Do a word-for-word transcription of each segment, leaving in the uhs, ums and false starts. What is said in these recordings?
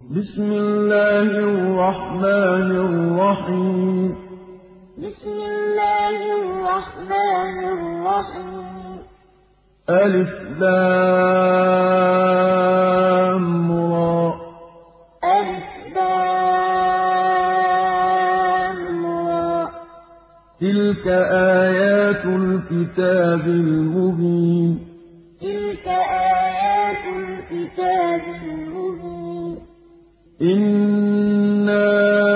بسم الله الرحمن الرحيم بسم الله الرحمن الرحيم ألف لام را ألف لام را تلك آيات الكتاب المبين تلك آيات الكتاب المبين إنا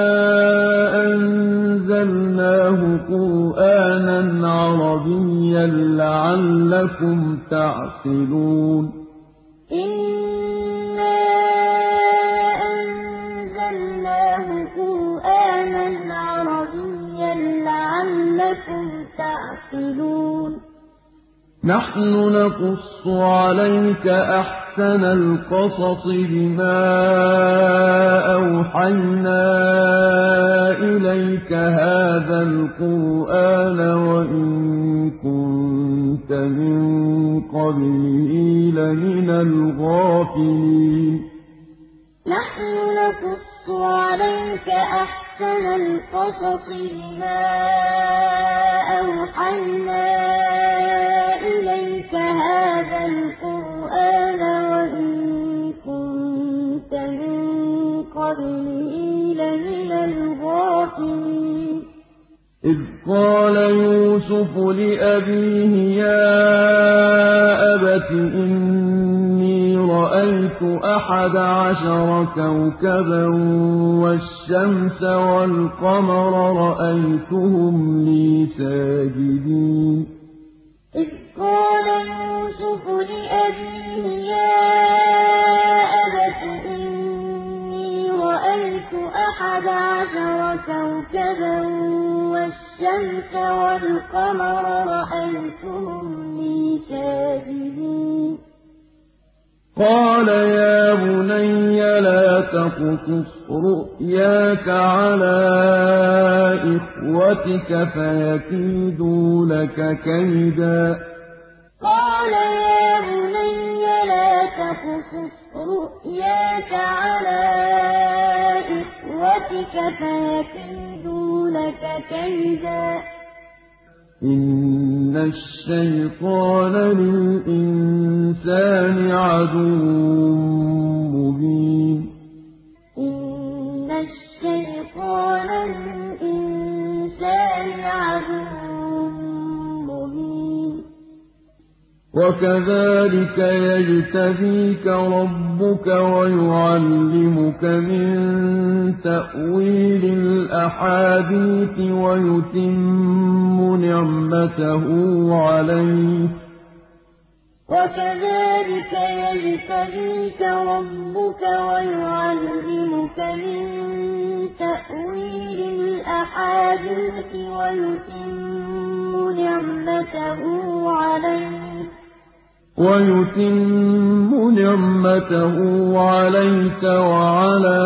أنزلناه قرآنا عربيا لعلكم تعقلون إنا أنزلناه قرآنا عربيا لعلكم تعقلون نحن نقص عليك أحسن القصص بما أوحينا إليك هذا القرآن وإن كنت من قبله لمن الغافلين نحن نقص عليك أحسن القصص بما أوحينا إليك هذا القرآن وإن كنت من قبله لمن الغافلين إذ قال يوسف لأبيه يا أبت إني رأيت أحد عشر كوكبا والشمس والقمر رأيتهم لي ساجدين إذ قال يوسف لأبيه يا أبت إني رأيت أحد عشر كوكبا والشمس والقمر رأيتهم لي ساجدين قال يا بني لا تقصص رؤياك على إخوتك فيكيدوا لك كيدا قال يا بني لا تقصص رؤياك على إخوتك فيكيدوا لك كيدا إن الشيطان للإنسان عدو مبين إن الشيطان للإنسان عدو مبين وكذلك يجتبيك ربك ويعلمك من تأويل الأحاديث ويتم نعمته عليك وكذلك يجتبيك ربك ويعلمك من تأويل الأحاديث ويتم نعمته عليك ويتم نعمته عليك وعلى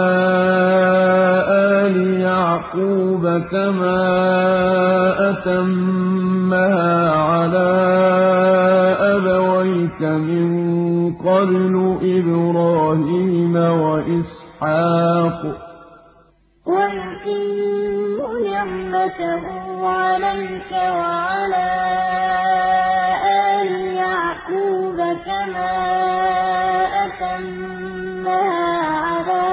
آل يعقوب كما أتمها على أبويك من قبل إبراهيم وإسحاق ويتم نعمته عليك وعلى آل يعقوب كما أتمها على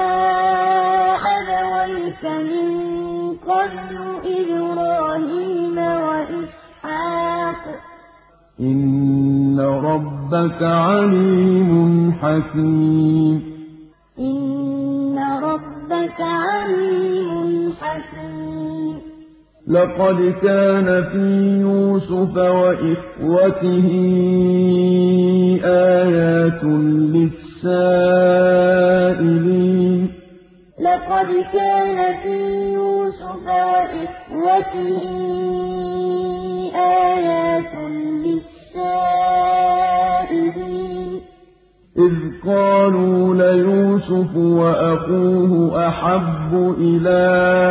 أبويك من قبل إبراهيم وإسحاق إن ربك عليم حكيم إن ربك عليم حكيم لقد كان في يوسف وإخوته آيات للسائلين لقد كان في يوسف وإخوته آيات للسائلين إذ قالوا ليوسف وأخوه أحب إلى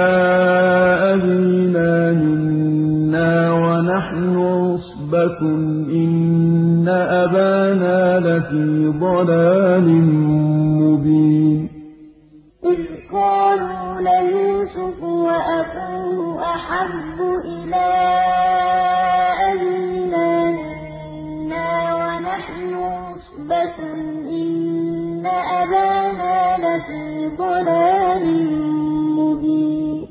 أبينا منا ونحن عصبة إن أبانا لفي ضلال مبين إذ قالوا ليوسف وأخوه أحب إلى أبينا منا ونحن عصبة إن أبانا لفي ضلال مبين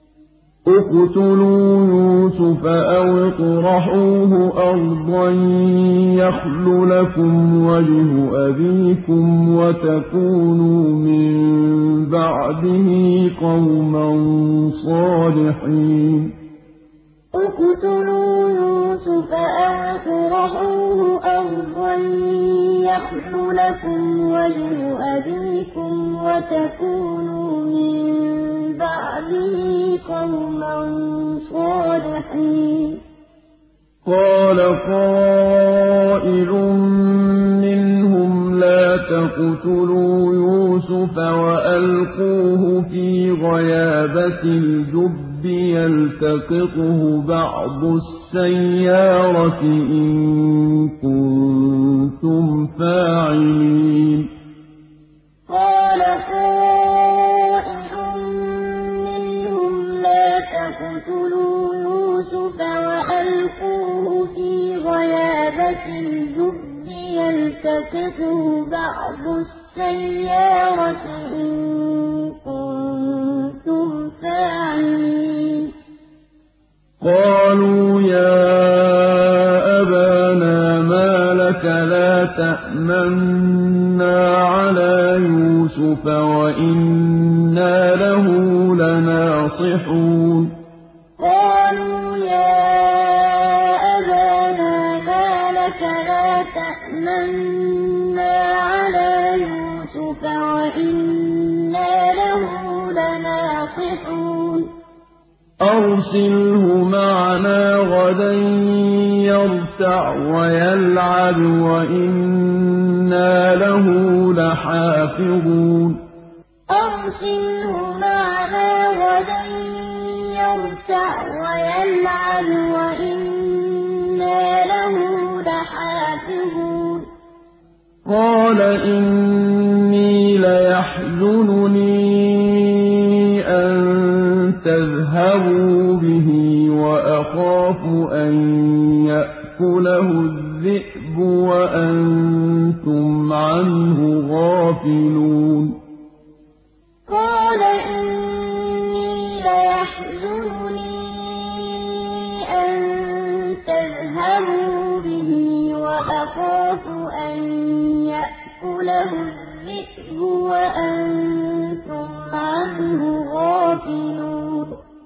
اقتلوا يوسف أو اطرحوه أرضا يخل لكم وجه أبيكم وتكونوا من بعده قوما صالحين اقتلوا يوسف أو اطرحوه أرضا يخل لكم وجه أبيكم وتكونوا من بعده قوما صالحين قال قائل منهم لا تقتلوا يوسف وألقوه في غيابة الجب يلتقطه بعض السيارة إن كنتم فاعلين قال قائل منهم لا تقتلوا يوسف وألقوه في غيابة الجب يلتقطه بعض السيارة إن كنتم فاعلين قالوا يا أبانا ما لك لا تأمنا على يوسف وإنا له لناصحون قالوا يا أبانا ما لك لا تأمنا على يوسف وإنا له لناصحون أرسله معنا غدا يرتع ويلعب وإنا له لحافظون أرسله معنا غدا يرتع ويلعب وإنا له لحافظون قال إني ليحزنني أن تذهبوا به وأخاف أن يأكله الذئب وأنتم عنه غافلون قال إني ليحزنني أن تذهبوا به وأخاف أن يأكله الذئب وأنتم عنه غافلون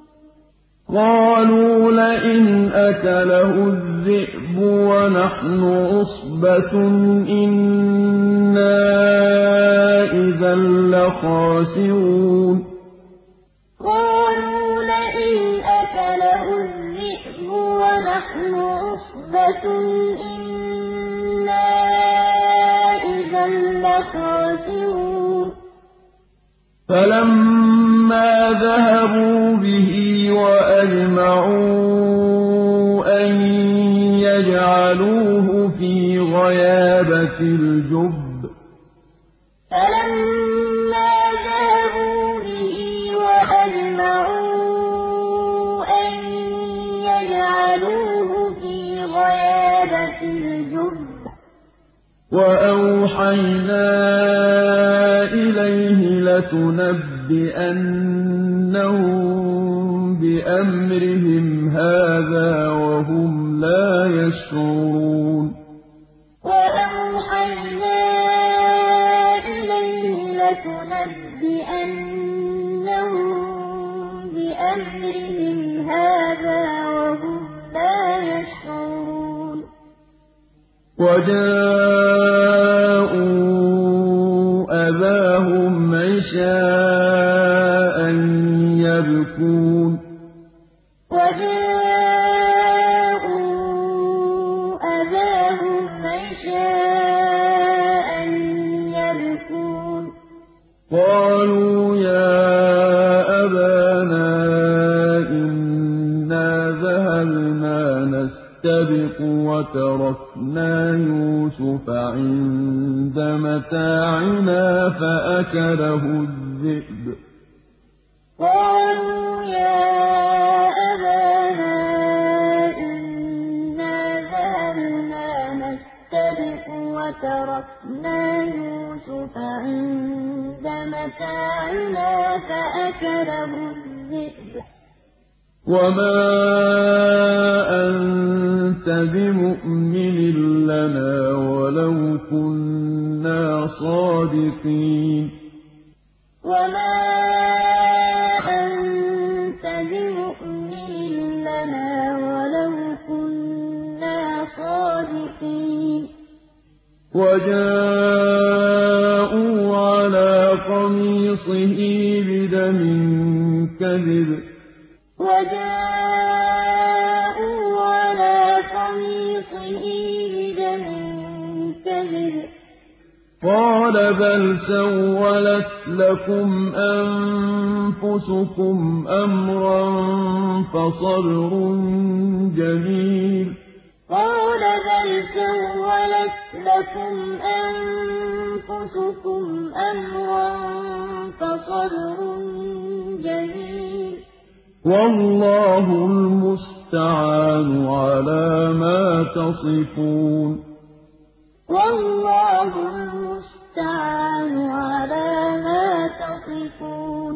قالوا لئن أكله الذئب ونحن عصبة إنا إذا لخاسرون قالوا لئن أكله الذئب ونحن عصبة إنا إذا لخاسرون فلما ذهبوا به وأجمعوا أن يجعلوه في غيابة الجب فلما ذهبوا به وأجمعوا أن يجعلوه في غيابة الجب وأوحينا إليه لتنبئنهم بأمرهم هذا وهم لا يشعرون وأوحينا إليه لتنبئنهم بأمرهم هذا وهم لا يشعرون وجاءوا أباهم عشاء يبكون وجاءوا أباهم عشاء يبكون قالوا يا أبانا إنا ذهبنا نستبق وتركنا يوسف عند متاعنا فأكله الذئب الذئب قالوا يا أبانا إنا ذهبنا نستبق وتركنا يوسف عند متاعنا فأكله الذئب وما أنت بمؤمن لنا ولو كنا صادقين وما أنت بمؤمن لنا ولو كنا صادقين وجاءوا على قميصه بدم كذب وجاءوا على قميصه بدم كذب قال بل سولت لكم أنفسكم أمرا فصبر جميل قال بل سولت لكم أنفسكم أمرا فصبر جميل والله المستعان على ما تصفون والله المستعان على ما تصفون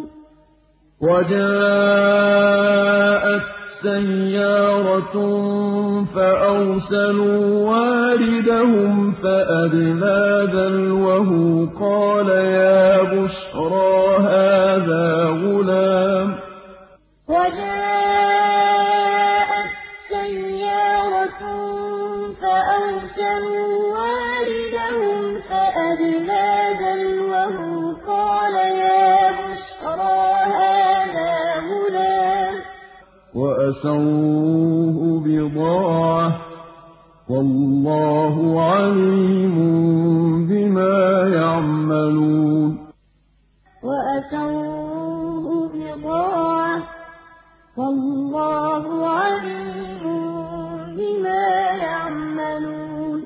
وجاءت سيارة فأرسلوا واردهم فأدلى دلوه قال يا بشرى هذا غلام وجاءت سيارة فأرسلوا واردهم فأدلى دلوه قال يا بشرى هذا غلام وأسروه بضاعة والله عليم بما يعملون وأسروه بضاعة والله عليم بما يعملون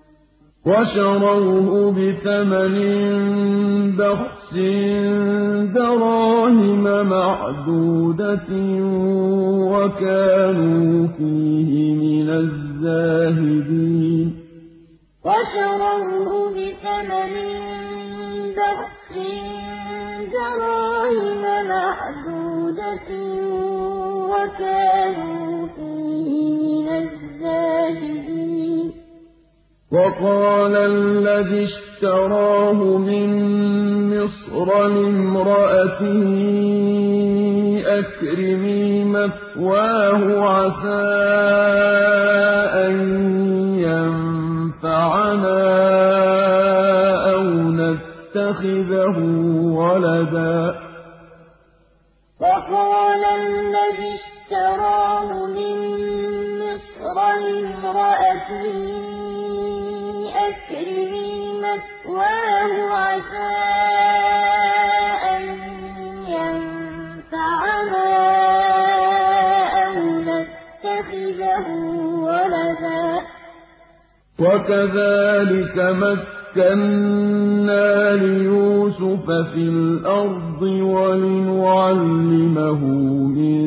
وشروه بثمن بخس دراهم معدودة وكانوا فيه من الزاهدين وشروه بثمن بخس دراهم معدودة وكانوا فيه من الزاهدين وقال الذي اشتراه من مصر لامرأته أكرمي مثواه عسى أن ينفعنا أو نتخذه ولدا وقال الذي اشتراه من مصر لامرأته أكرمي مثواه عسى أن ينفعنا أو نتخذه ولدا وكذلك مكنا ليوسف في الأرض ولنعلمه من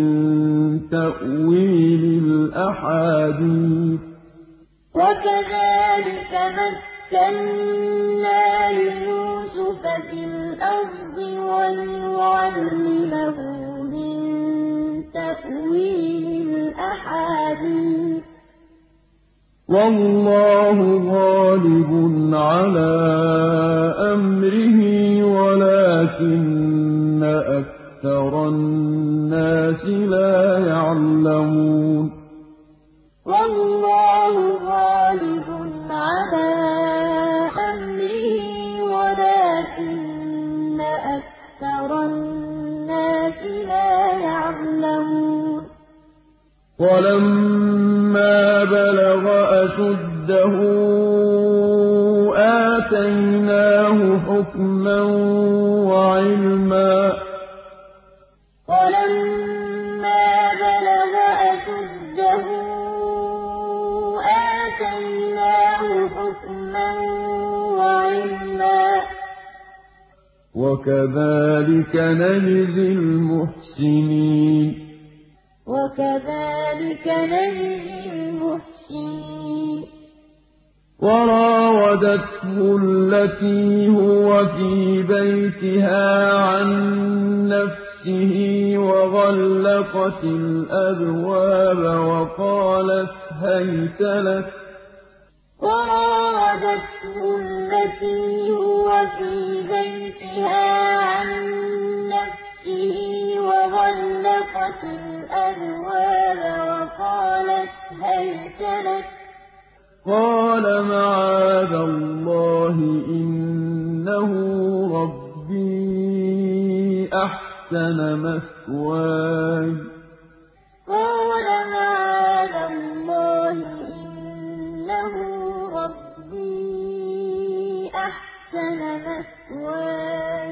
تأويل الأحاديث وكذلك مكنا ليوسف في الأرض ولنعلمه من تأويل الأحاديث والله غالب على أمره ولكن أكثر الناس لا يعلمون والله غالب على أمره ولكن أكثر الناس لا يعلمون ولما بلغ أشده آتيناه حكما وعلما ولما بلغ أشده آتيناه حكما وعلما وكذلك نجزي المحسنين وكذلك نجزي المحسنين وراودته التي هو في بيتها عن نفسه وغلقت الأبواب وقالت هيت لك وراودته التي هو في بيتها عن نفسه وغلقت الأبواب وقالت هيت لك قال معاذ الله إنه ربي أحسن مثواي قال معاذ الله إنه ربي أحسن مثواي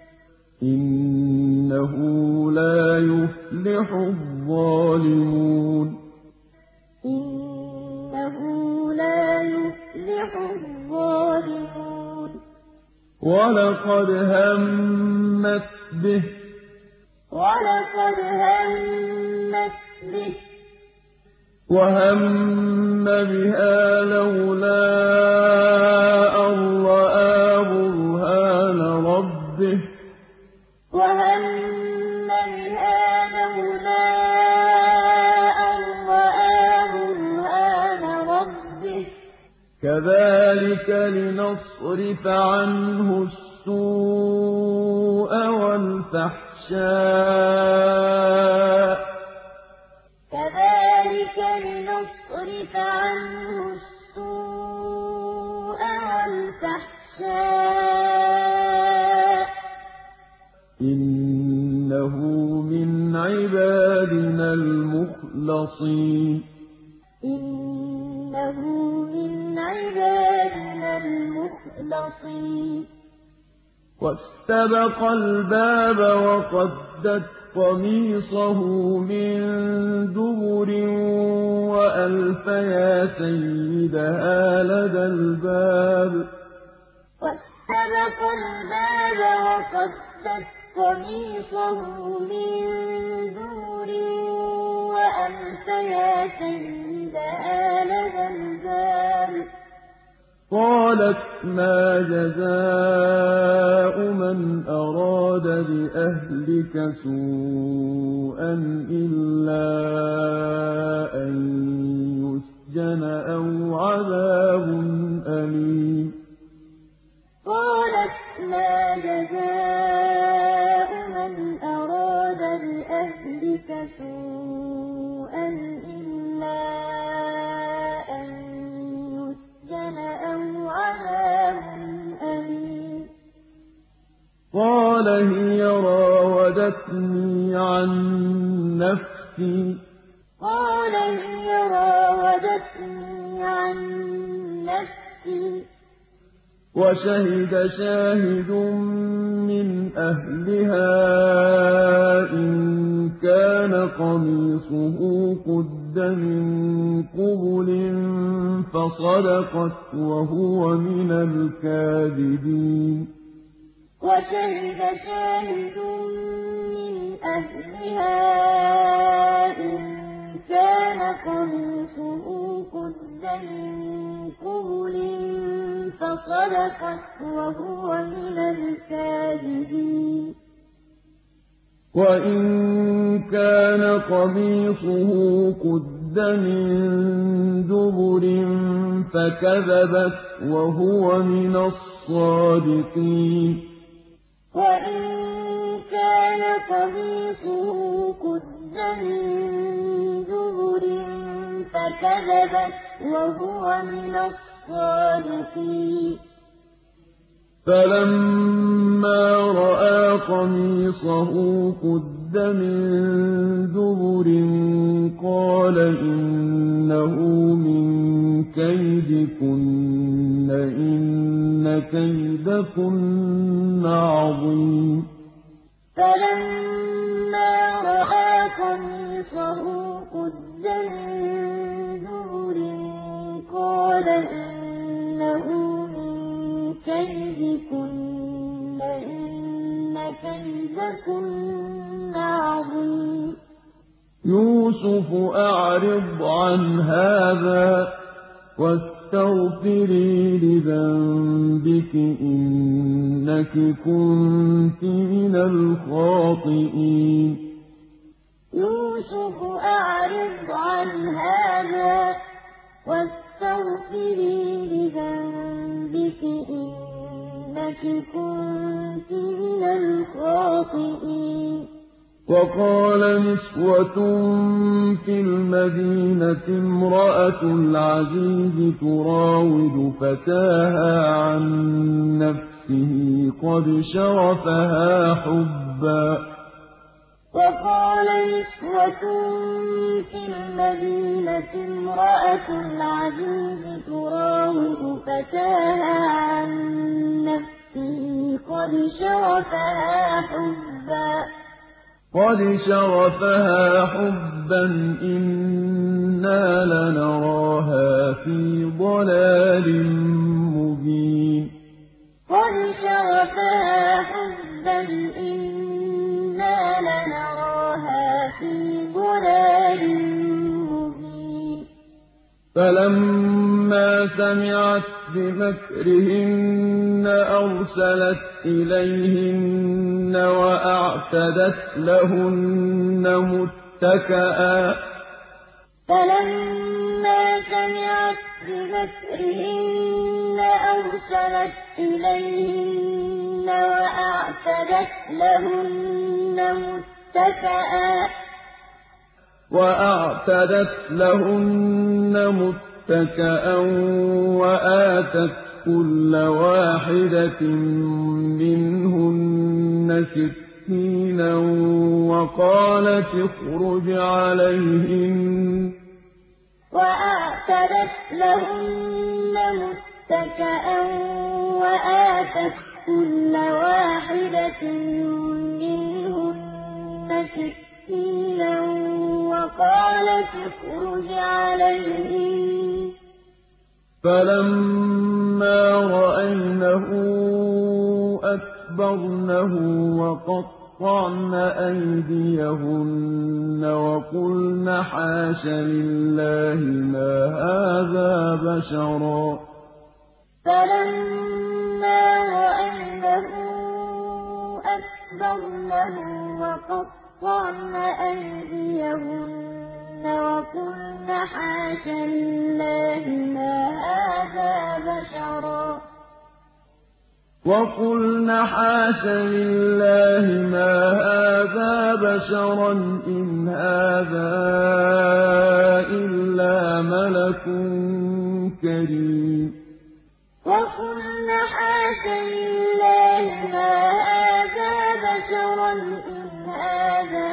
إنه لا يفلح الظالمون إنه لا يفلح الظالمون ولقد همت به ولقد همت به وهم بها لولا أن رأى برهان ربه وهم بها لولا أن رأى برهان ربه كذلك لنصرف عنه السوء والفحشاء كذلك لنصرف عنه السوء والفحشاء إنه من عبادنا المخلصين إنه من عبادنا المخلصين واستبق الباب وقدت قميصه من دبر وألف يا سيدها لدى الباب واستبق الباب وقدت قميصه من دبر وألف يا سيدها لدى الباب قالت ما جزاء من أراد بأهلك سوءا إلا أن يسجن أو عذاب أليم قالت ما جزاء من أراد بأهلك سوءا إلا أن يسجن أو عذاب أليم قال هي راودتني عن نفسي قال هي راودتني عن نفسي وشهد شاهد من أهلها إن كان قميصه قد من قبل فصدقت وهو من الكاذبين وشهد شاهد من أهلها إن كان قميصه قد من قبل فصدقت وهو من الكاذبين وإن كان قميصه قد من دبر فكذبت وهو من الصادقين وإن كان قميصه قد من دبر فكذبت وهو من الصادقين فلما رأى قميصه قد من دبر قال إنه من كيدكن إن كيدكن عظيم فلما رأى قميصه قد من دبر قال إنه من كيدكن إن لَكُنَّ عَظِيمٌ يُوسُفُ أَعْرِضْ عَنْ هَٰذَا وَاسْتَغْفِرِي لِذَنبِكِ إِنَّكِ كُنتِ مِنَ الْخَاطِئِينَ يُوسُفُ أَعْرِضْ عَنْ هَٰذَا وَاسْتَغْفِرِي لِذَنبِكِ إِنَّكِ كُنتِ مِنَ الْخَاطِئِينَ وَقَالَ نِسْوَةٌ فِي الْمَدِينَةِ امْرَأَتُ الْعَزِيزِ تُرَاوِدُ فَتَاهَا عَن نَّفْسِهِ قَدْ شَغَفَهَا حُبًّا وَقَالَ نِسْوَةٌ فِي الْمَدِينَةِ امْرَأَتُ الْعَزِيزِ تُرَاوِدُ فَتَاهَا عَن نَّفْسِهِ قَدْ شَغَفَهَا حُبًّا قَدْ شَغَفَهَا حُبًّا إِنَّا لَنَرَاهَا فِي ضَلَالٍ مُّبِينٍ قَدْ شَغَفَهَا حُبًّا إِنَّا لَنَرَاهَا فِي ضَلَالٍ مُّبِينٍ فَلَمَّا سَمِعَتْ بِمَكْرِهِنَّ أَرْسَلَتْ إِلَيْهِنَّ وَأَعْتَدَتْ لَهُنَّ مُتَّكَأً فَلَمَّا سَمِعَتْ بِمَكْرِهِنَّ أَرْسَلَتْ إِلَيْهِنَّ وَأَعْتَدَتْ لَهُنَّ مُتَّكَأً وَأَعْتَدَتْ لَهُنَّ مُتَّكَأً وَآتَتْ كُلَّ وَاحِدَةٍ مِّنْهُنَّ سِكِّينًا وَقَالَتِ اخْرُجْ عَلَيْهِنَّ وَأَعْتَدَتْ لَهُنَّ مُتَّكَأً وَآتَتْ كُلَّ وَاحِدَةٍ مِّنْهُنَّ سِكِّينًا وَقَالَتِ اخْرُجْ عَلَيْهِنَّ فَلَمَّا رَأَيْنَهُ أَكْبَرْنَهُ وَقَطَّعْنَ أَيْدِيَهُنَّ وَقُلْنَ حَاشَ لِلَّهِ مَا هَٰذَا بَشَرًا فَلَمَّا رَأَيْنَهُ أَكْبَرْنَهُ وَقَطَّعْنَ أَيْدِيَهُنَّ وَقُلْنَ حَاشَ لِلَّهِ مَا هَٰذَا بَشَرًا وَقُلْنَ حَاشَ لِلَّهِ مَا هَٰذَا بَشَرًا إِنْ هَٰذَا إِلَّا مَلَكٌ كَرِيمٌ وَقُلْنَ حَاشَ لِلَّهِ مَا هَٰذَا بَشَرًا إِنْ هَٰذَا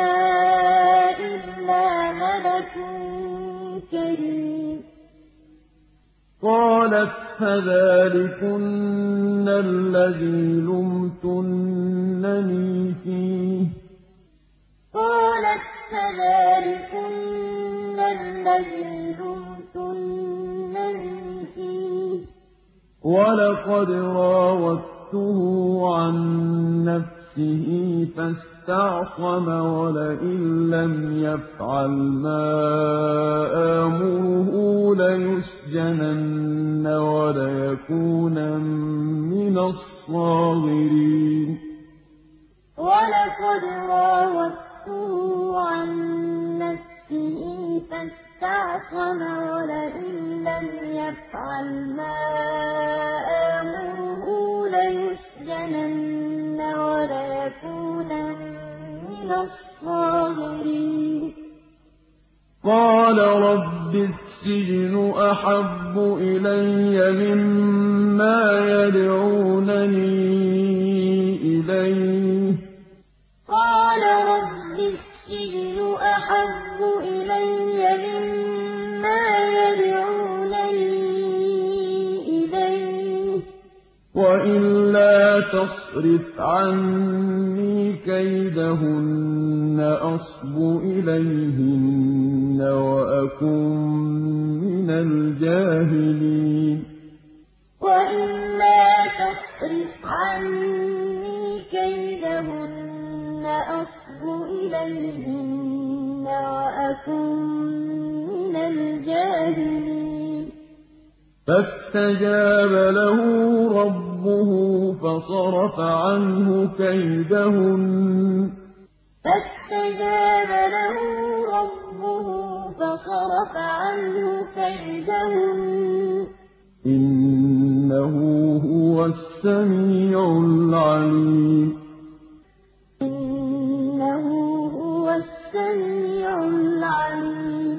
إِلَّا مَلَكٌ كَرِيمٌ قَالَتْ فَذَٰلِكُنَّ الَّذِي لُمْتُنَّنِي فِيهِ قَالَتْ فَذَٰلِكُنَّ الَّذِي لُمْتُنَّنِي فِيهِ وَلَقَدْ رَاوَدتُّهُ عَن نَّفْسِهِ فَاسْتَعْصَمَ وَلَئِن لَّمْ يَفْعَلْ مَا آمُرُهُ لَيُسْجَنَنَّ وَلَيَكُونًا مِّنَ الصَّاغِرِينَ وَلَقَدْ رَاوَدتُّهُ عَن نَّفْسِهِ فَاسْتَعْصَمَ وَلَئِن لَّمْ يَفْعَلْ مَا آمُرُهُ لَيُسْجَنَنَّ وَلَيَكُونًا مِّنَ الصَّاغِرِينَ قَالَ رَبِّ السِّجْنُ أَحَبُّ إِلَيَّ مِمَّا يَدْعُونَنِي إِلَيْهِ قَالَ رَبِّ السِّجْنُ أَحَبُّ إِلَيَّ مِمَّا يَدْعُونَنِي إِلَيْهِ وَإِلَّا تَصْرِفْ عَنِّي كَيْدَهُنَّ أَصْبُ إِلَيْهِنَّ وَأَكُن مِّنَ الْجَاهِلِينَ وَإِلَّا تَصْرِفْ عَنِّي كَيْدَهُنَّ أصب إليهن وأكن من الجاهلين فاستجاب له ربه فصرف عنه كيدهن فاستجاب له ربه فصرف عنه كيدهن إنه هو السميع العليم إنه هو السميع العليم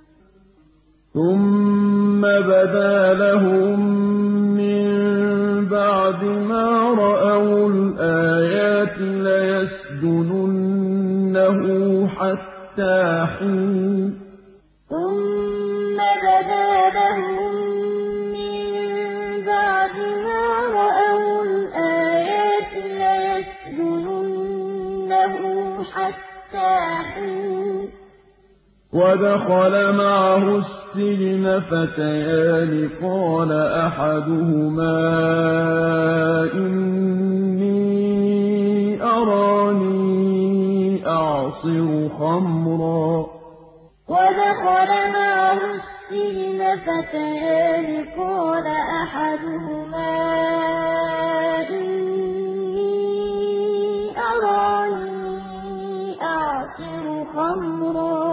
ثم بدا لهم من بعد ما رأوا الآيات ليسجننه حتى حين ثم بدا لهم من بعد ما رأوا الآيات ليسجننه حتى حين ودخل معه السجن فتيان قال أحدهما إني أراني أعصر خمرا ودخل معه السجن فتيان قال أحدهما إني أراني أعصر خمرا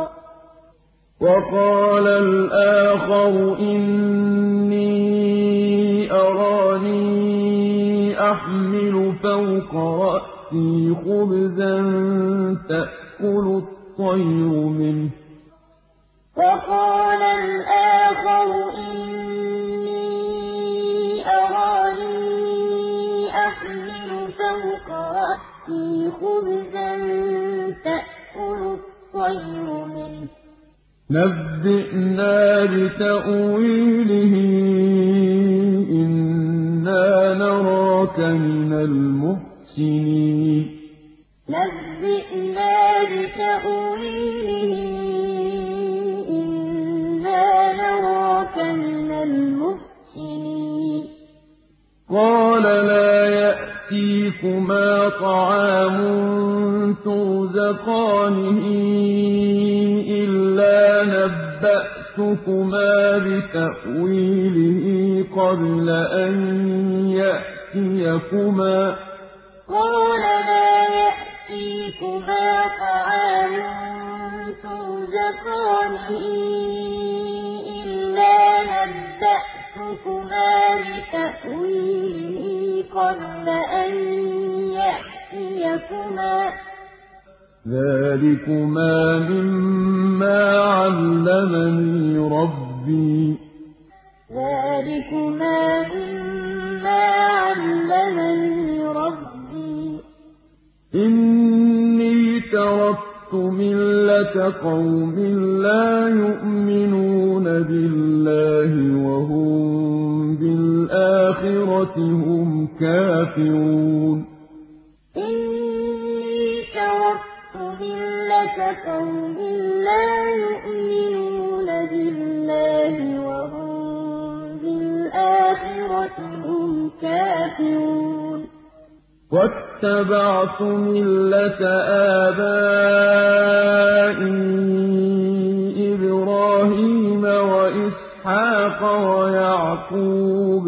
وقال الآخر إني أراني أحمل فوق رأسي خبزا تأكل الطير منه وقال الآخر إني أراني أحمل فوق رأسي خبزا تأكل الطير منه نبئنا بتأويله إنا نراك من المحسنين نبئنا بتأويله إنا نراك من المحسنين قال لا يأتيكما طعام ترزقانه إلا نبأتكما بتأويله قبل أن يأتيكما قال لا يأتيكما طعام ترزقانه إلا نبأتكما بتأويله قبل أن يأتيكما ذلكما مما علمني ربي ذلكما مما علمني ربي إني تركت ملة قوم لا يؤمنون بالله وهم بالآخرة هم كافرون إني تركت ملة قوم لا يؤمنون بالله وهم بالآخرة هم كافرون واتبعت ملة آبائي إبراهيم وإسحاق ويعقوب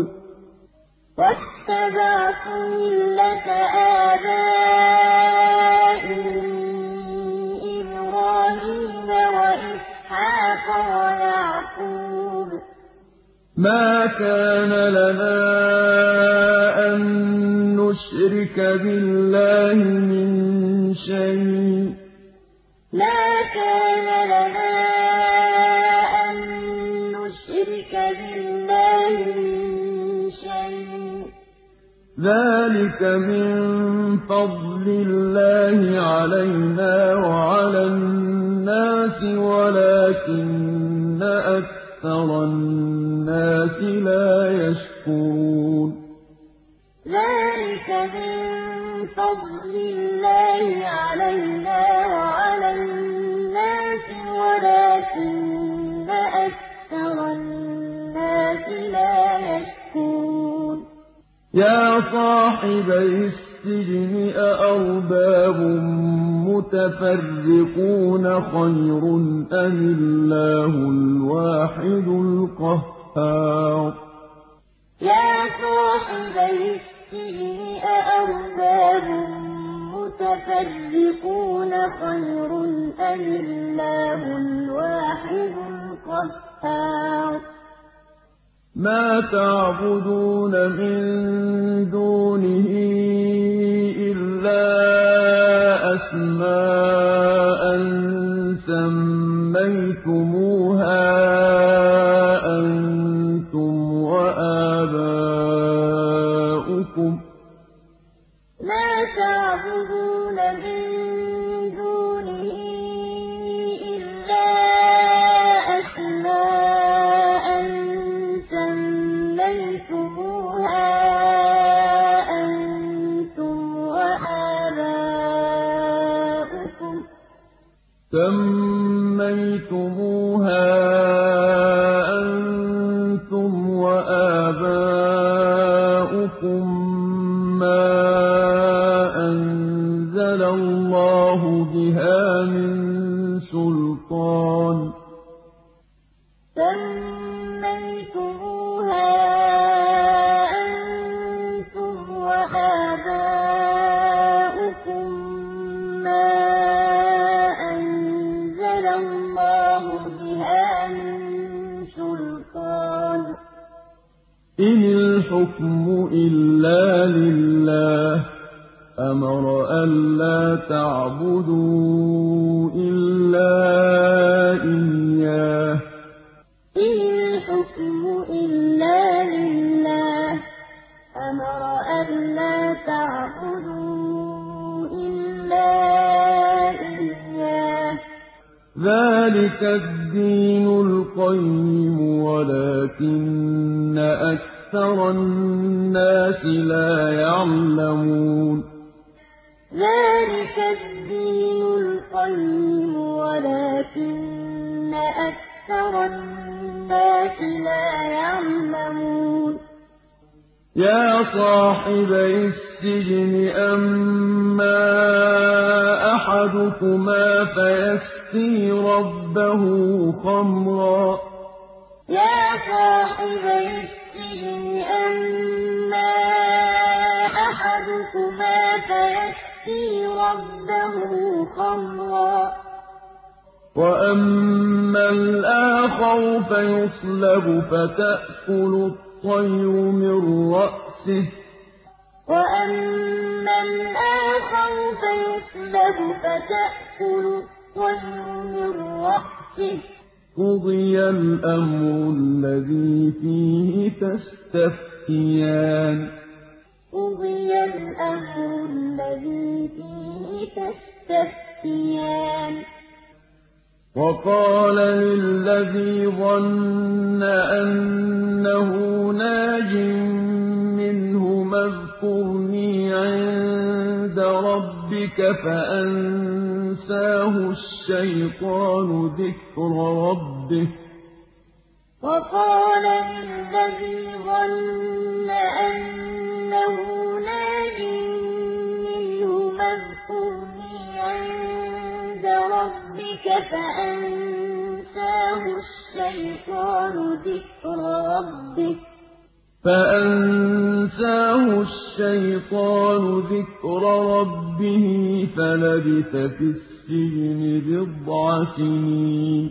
واتبعت ملة آبائي إبراهيم وإسحاق ويعقوب ما كان لنا أن نشرك بالله من شيء ما كان لنا أن نشرك بالله من شيء ذلك من فضل الله علينا وعلى الناس ولكن أكثر الناس لا يشكرون ذلك من فضل الله علينا وعلى الناس ولكن أكثر الناس لا يشكرون يا صاحبي السجن أأرباب مُتَفَرِّقُونَ خَيْرٌ أَمِ اللَّهُ الْوَاحِدُ الْقَهَّارُ يَا صَاحِبَيِ السِّجْنِ أَأَرْبَابٌ مُّتَفَرِّقُونَ خَيْرٌ أَمِ اللَّهُ الْوَاحِدُ الْقَهَّارُ مَا تَعْبُدُونَ مِن دُونِهِ إِلَّا أَسْمَاءً سَمَّيْتُمُوهَا أَنتُمْ وَآبَاؤُكُم مَا تَعْبُدُونَ مِن دُونِهِ إِلَّا أَسْمَاءً سَمَّيْتُمُوهَا أَنتُمْ وَآبَاؤُكُم سَمَّيْتُمُوهَا أَنتُمْ وَآبَاؤُكُم مَّا أَنزَلَ اللَّهُ بِهَا مِن سُلْطَانٍ سَمَّيْتُمُوهَا أَنتُمْ وَآبَاؤُكُم مَّا أَنزَلَ اللَّهُ بِهَا مِن سُلْطَانٍ ۚ إِنِ الْحُكْمُ إِلَّا لِلَّهِ أَمَرَ أَلَّا تَعْبُدُوا إِلَّا إِيَّاهُ ۚ إِنِ الْحُكْمُ إِلَّا لِلَّهِ أَمَرَ أَلَّا تَعْبُدُوا إِلَّا إِيَّاهُ ۚ ذَٰلِكَ الدِّينُ الْقَيِّمُ وَلَٰكِنَّ أَكْثَرَ النَّاسِ لَا يَعْلَمُونَ ذَٰلِكَ الدِّينُ الْقَيِّمُ وَلَٰكِنَّ أَكْثَرَ النَّاسِ لَا يَعْلَمُونَ يَا صَاحِبَيِ السِّجْنِ أَمَّا أَحَدُكُمَا فَيَسْقِي رَبَّهُ خَمْرًا يَا صَاحِبَيِ السِّجْنِ أَمَّا أَحَدُكُمَا فَيَسْقِي رَبَّهُ خَمْرًا وَأَمَّا الْآخَرُ فَيُصْلَبُ فَتَأْكُلُ الطَّيْرُ مِن رَّأْسِهِ ۚ وَأَمَّا الْآخَرُ فَيُصْلَبُ فَتَأْكُلُ الطَّيْرُ مِن رَّأْسِهِ ۚ قُضِيَ الْأَمْرُ الَّذِي فِيهِ تَسْتَفْتِيَانِ قُضِيَ الْأَمْرُ الَّذِي فِيهِ تَسْتَفْتِيَانِ وَقَالَ لِلَّذِي ظَنَّ أَنَّهُ نَاجٍ مِّنْهُمَا اذْكُرْنِي عِندَ رَبِّكَ فَأَنسَاهُ الشَّيْطَانُ ذِكْرَ رَبِّهِ ۚ وَقَالَ لِلَّذِي ظَنَّ أَنَّهُ نَاجٍ مِّنْهُمَا اذْكُرْنِي عِندَ رَبِّكَ فَأَنسَاهُ الشَّيْطَانُ ذِكْرَ رَبِّهِ ۚ فَأَنسَاهُ الشَّيْطَانُ ذِكْرَ رَبِّهِ فَلَبِثَ فِي السِّجْنِ بِضْعَ سِنِينَ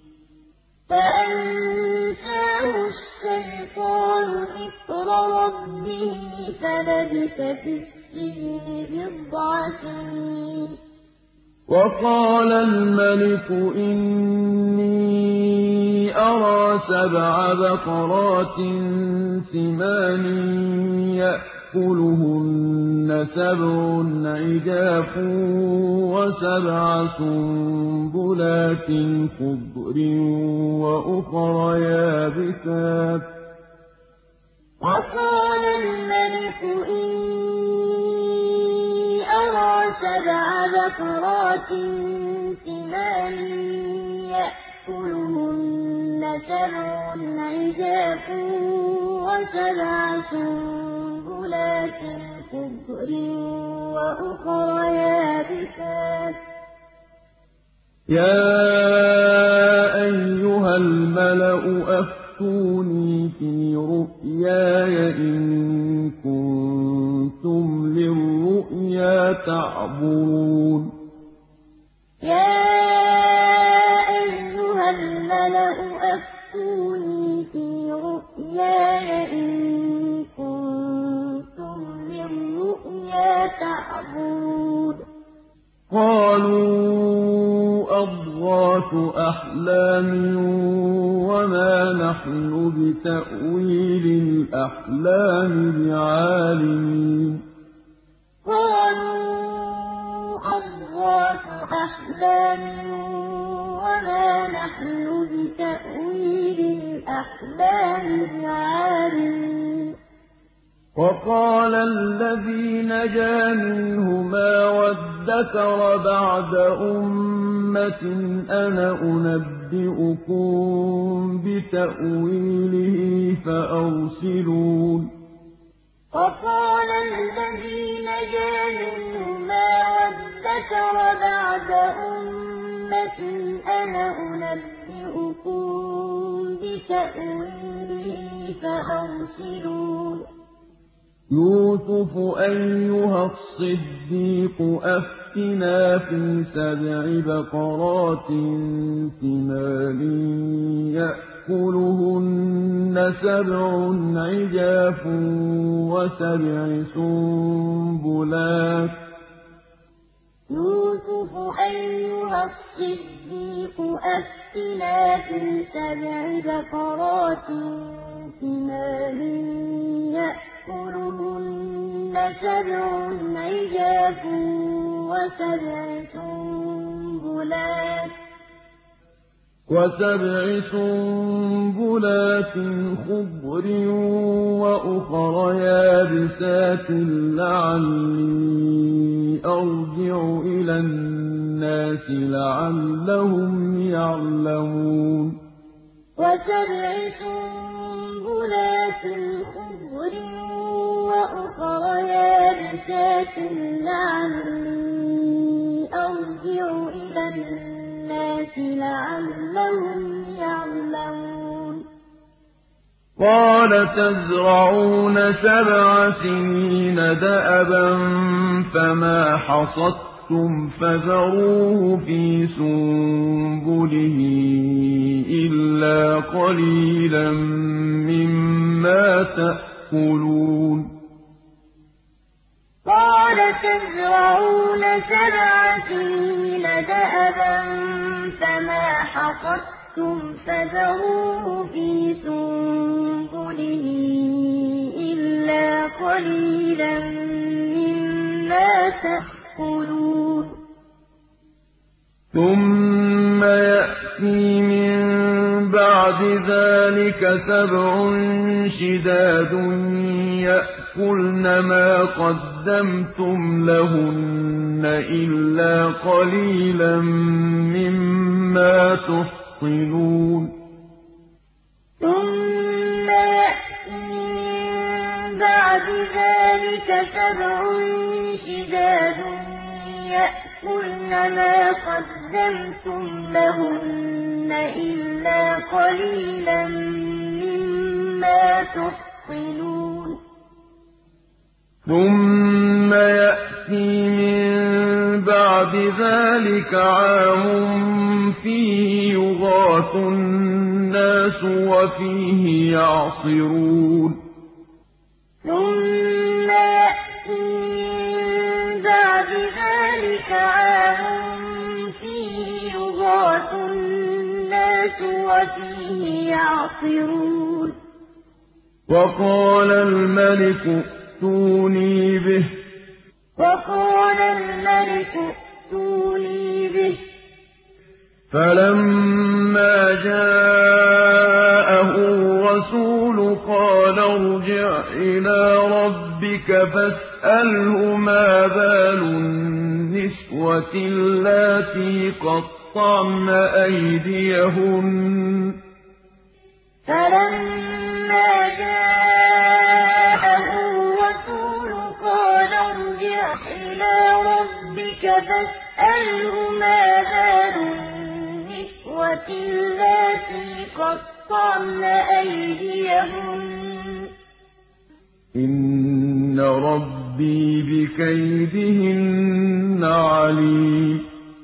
فَأَنسَاهُ الشَّيْطَانُ ذِكْرَ رَبِّهِ فَلَبِثَ فِي السِّجْنِ بِضْعَ سِنِينَ وَقَالَ الْمَلِكُ إِنِّي أَرَىٰ سَبْعَ بَقَرَاتٍ سِمَانٍ يَأْكُلُهُنَّ سَبْعٌ عِجَافٌ وَسَبْعَ سُنبُلَاتٍ خُضْرٍ وَأُخَرَ يَابِسَاتٍ ۖ وَقَالَ الْمَلِكُ إِنِّي أَرَىٰ سَبْعَ بَقَرَاتٍ سِمَانٍ يَأْكُلُهُنَّ سَبْعٌ عِجَافٌ وَسَبْعَ سُنبُلَاتٍ خُضْرٍ وَأُخَرَ يَابِسَاتٍ ۖ يَا أَيُّهَا الْمَلَأُ أَفْتُونِي فِي رُؤْيَايَ إِن كُنتُمْ لِلرُّؤْيَا تَعْبُرُونَ يَا أَيُّهَا الْمَلَأُ أَفْتُونِي فِي رُؤْيَايَ إِن كُنتُمْ لِلرُّؤْيَا تَعْبُرُونَ قَالُوا أَضْغَاثُ أَحْلَامٍ وَمَا نَحْنُ بِتَأْوِيلِ الْأَحْلَامِ بِعَالِمِينَ قَالُوا أَضْغَاثُ أَحْلَامٍ وَمَا نَحْنُ بِتَأْوِيلِ الْأَحْلَامِ بِعَالِمِينَ وَقَالَ الَّذِي نَجَا مِنْهُمَا وَادَّكَرَ بَعْدَ أُمَّةٍ أَنَا أُنَبِّئُكُم بِتَأْوِيلِهِ فَأَرْسِلُونِ وَقَالَ الَّذِي نَجَا مِنْهُمَا وَادَّكَرَ بَعْدَ أُمَّةٍ أَنَا أُنَبِّئُكُم بِتَأْوِيلِهِ فَأَرْسِلُونِ يُوسُفُ أَيُّهَا الصِّدِّيقُ أَفْتِنَا فِي سَبْعِ بَقَرَاتٍ سِمَانٍ يَأْكُلُهُنَّ سَبْعٌ عِجَافٌ وَسَبْعِ سُنبُلَاتٍ يُوسُفُ أَيُّهَا الصِّدِّيقُ أَفْتِنَا فِي سَبْعِ بَقَرَاتٍ سِمَانٍ يَأْكُلُهُنَّ سَبْعٌ عِجَافٌ وَسَبْعِ سُنبُلَاتٍ وَسَبْعِ سُنبُلَاتٍ خُضْرٍ وَأُخَرَ يَابِسَاتٍ لَّعَلِّي أَرْجِعُ إِلَى النَّاسِ لَعَلَّهُمْ يَعْلَمُونَ وَسَبْعِ سُنبُلَاتٍ خُضْرٍ وَأُخَرَ يَابِسَاتٍ لَّعَلِّي أَرْجِعُ إِلَى النَّاسِ لَعَلَّهُمْ يَعْلَمُونَ قَالَ تَزْرَعُونَ سَبْعَ سِنِينَ دَأَبًا فَمَا حَصَدتُّمْ فَذَرُوهُ فِي سُنبُلِهِ إِلَّا قَلِيلًا مِّمَّا تَأْكُلُونَ قَالَ تَزْرَعُونَ سَبْعَ سِنِينَ دَأَبًا فَمَا حَصَدتُّمْ فَذَرُوهُ فِي سُنبُلِهِ إِلَّا قَلِيلًا مِّمَّا تَأْكُلُونَ ثُمَّ يَأْتِي مِن بَعْدِ ذَٰلِكَ سَبْعٌ شِدَادٌ يَأْكُلْنَ مَا قَدَّمْتُمْ لَهُنَّ إِلَّا قَلِيلًا مِّمَّا تُحْصِنُونَ ثُمَّ يَأْتِي مِن بَعْدِ ذَٰلِكَ سَبْعٌ شِدَادٌ يَأْكُلْنَ مَا قَدَّمْتُمْ لَهُنَّ إِلَّا قَلِيلًا مِّمَّا تُحْصِنُونَ ثُمَّ يَأْتِي مِن بَعْدِ ذَٰلِكَ عَامٌ فِيهِ يُغَاثُ النَّاسُ وَفِيهِ يَعْصِرُونَ ثُمَّ يَأْتِي مِن بَعْدِ ذَٰلِكَ عَامٌ فِيهِ يُغَاثُ النَّاسُ وَفِيهِ يَعْصِرُونَ وَقَالَ الْمَلِكُ ائْتُونِي بِهِ وَقَالَ الْمَلِكُ ائْتُونِي بِهِ فَلَمَّا جَاءَهُ الرَّسُولُ قَالَ ارْجِعْ إِلَىٰ رَبِّكَ فَاسْأَلْهُ مَا بَالُ النِّسْوَةِ اللَّاتِي قَطَّعْنَ أَيْدِيَهُنَّ فَلَمَّا جَاءَهُ الرَّسُولُ قَالَ ارْجِعْ إِلَىٰ رَبِّكَ فَاسْأَلْهُ مَا بَالُ النِّسْوَةِ اللَّاتِي قَطَّعْنَ أَيْدِيَهُنَّ ۚ إِنَّ رَبِّي بِكَيْدِهِنَّ عَلِيمٌ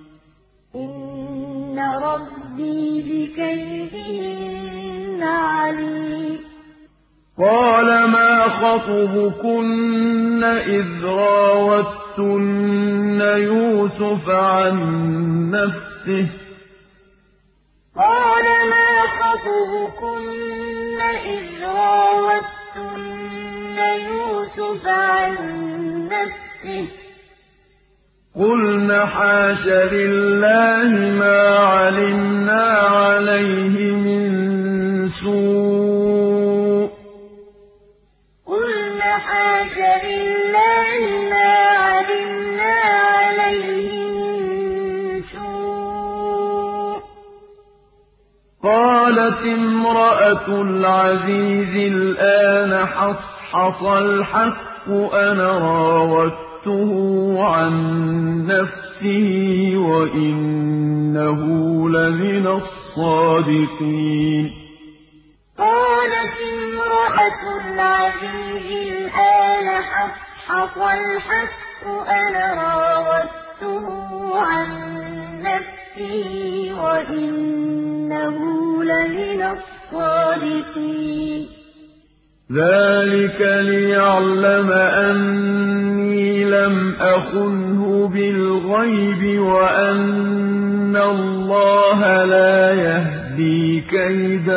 إِنَّ رَبِّي بِكَيْدِهِنَّ عَلِيمٌ قَالَ مَا خَطْبُكُنَّ إِذْ رَاوَدتُّنَّ يُوسُفَ عَن نَّفْسِهِ ۚ قَالَ مَا خَطْبُكُنَّ إِذْ رَاوَدتُّنَّ يُوسُفَ عَن نَّفْسِهِ ۚ قُلْنَ حَاشَ لِلَّهِ مَا عَلِمْنَا عَلَيْهِ مِن سُوءٍ ۚ قُلْنَ حَاشَ لِلَّهِ مَا عَلِمْنَا عَلَيْهِ مِن سُوءٍ ۚ قَالَتِ امْرَأَتُ الْعَزِيزِ الْآنَ حَصْحَصَ الْحَقُّ أَنَا رَاوَدتُّهُ عَن نَّفْسِهِ وَإِنَّهُ لَمِنَ الصَّادِقِينَ قَالَتِ امْرَأَتُ الْعَزِيزِ الْآنَ حَصْحَصَ الْحَقُّ أَنَا رَاوَدتُّهُ عَن نَّفْسِهِ وَإِنَّهُ لَمِنَ الصَّادِقِينَ ذَٰلِكَ لِيَعْلَمَ أَنِّي لَمْ أَخُنْهُ بِالْغَيْبِ وَأَنَّ اللَّهَ لَا يَهْدِي كَيْدَ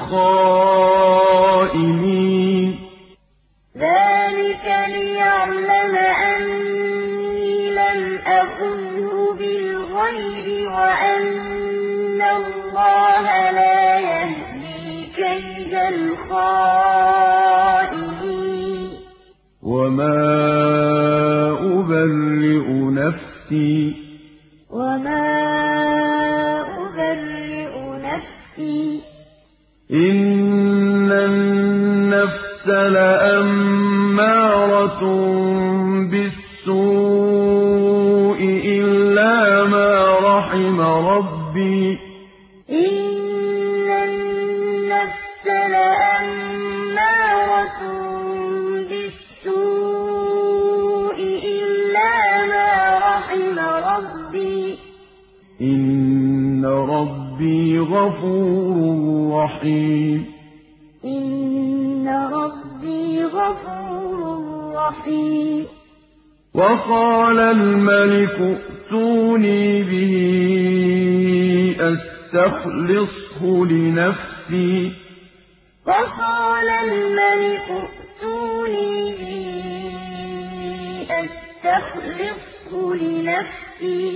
الْخَائِنِينَ ذَٰلِكَ لِيَعْلَمَ أَنِّي لَمْ أَخُنْهُ بِالْغَيْبِ وَأَنَّ اللَّهَ لَا يَهْدِي كَيْدَ الْخَائِنِينَ وَمَا أُبَرِّئُ نَفْسِي وَمَا أُبَرِّئُ نَفْسِي إِنَّ النَّفْسَ لَأَمَّارَةٌ بِالسُّوءِ إِلَّا مَا رَحِمَ رَبِّي إِنَّ النَّفْسَ لَأَمَّارَةٌ بِالسُّوءِ إِلَّا مَا رَحِمَ رَبِّي إِنَّ رَبِّي غَفُورٌ رَّحِيمٌ إِنَّ رَبِّي غَفُورٌ رَّحِيمٌ وَقَالَ الْمَلِكُ ائْتُونِي بِهِ أَسْتَخْلِصْهُ لِنَفْسِي وَقَالَ الْمَلِكُ ائْتُونِي بِهِ أَسْتَخْلِصْهُ لِنَفْسِي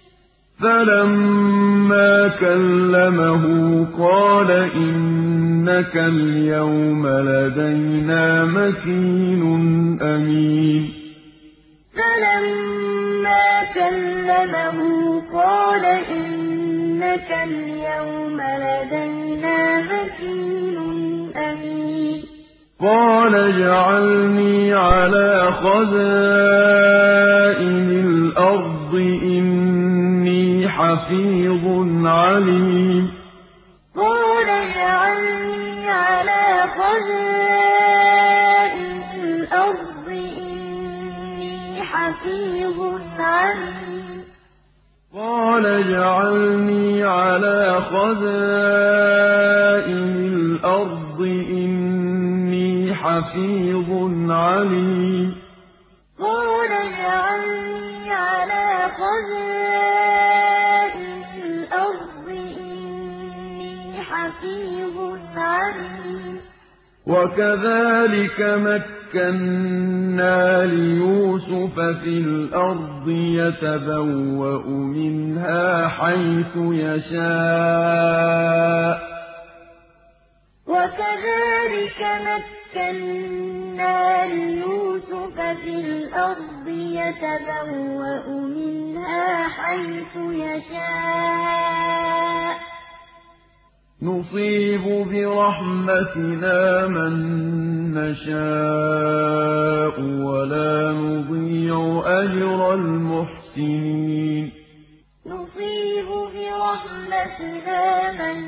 فَلَمَّا كَلَّمَهُ قَالَ إِنَّكَ الْيَوْمَ لَدَيْنَا مَكِينٌ أَمِينٌ فَلَمَّا كَلَّمَهُ قَالَ إِنَّكَ الْيَوْمَ لَدَيْنَا مَكِينٌ أَمِينٌ قَالَ اجْعَلْنِي عَلَىٰ خَزَائِنِ الْأَرْضِ إِنِّي حَفِيظٌ عَلِيمٌ قَالَ اجْعَلْنِي عَلَىٰ خَزَائِنِ الْأَرْضِ إِنِّي حَفِيظٌ عَلِيمٌ قَالَ اجْعَلْنِي عَلَىٰ خَزَائِنِ الْأَرْضِ إِنِّي حَفِيظٌ عَلِيمٌ قَالَ اجْعَلْنِي عَلَىٰ خَزَائِنِ الْأَرْضِ إِنِّي حَفِيظٌ عَلِيمٌ وَكَذَٰلِكَ مَكَّنَّا لِيُوسُفَ فِي الْأَرْضِ يَتَبَوَّأُ مِنْهَا حَيْثُ يَشَاءُ ۚ وَكَذَٰلِكَ مَكَّنَّا لِيُوسُفَ فِي الْأَرْضِ يَتَبَوَّأُ مِنْهَا حَيْثُ يَشَاءُ ۚ نُصِيبُ بِرَحْمَتِنَا مَن نَّشَاءُ ۖ وَلَا نُضِيعُ أَجْرَ الْمُحْسِنِينَ نُصِيبُ بِرَحْمَتِنَا مَن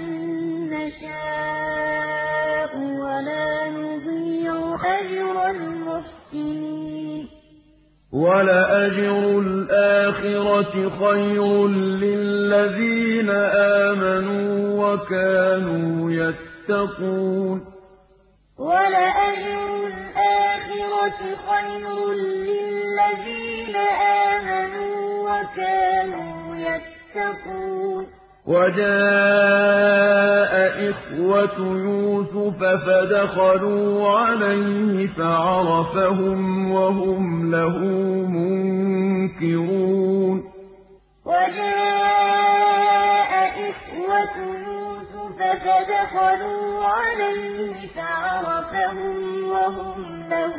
نَّشَاءُ وَلَا نُضِيعُ أَجْرَ الْمُحْسِنِينَ وَلَأَجْرُ الْآخِرَةِ خَيْرٌ لِّلَّذِينَ آمَنُوا وَكَانُوا يَتَّقُونَ وَلَأَجْرُ الْآخِرَةِ خَيْرٌ لِّلَّذِينَ آمَنُوا وَكَانُوا يَتَّقُونَ وَجَاءَ إِخْوَةُ يُوسُفَ فَدَخَلُوا عَلَيْهِ فَعَرَفَهُمْ وَهُمْ لَهُ مُنكِرُونَ وَجَاءَ إِخْوَةُ يُوسُفَ فَدَخَلُوا عَلَيْهِ فَعَرَفَهُمْ وَهُمْ لَهُ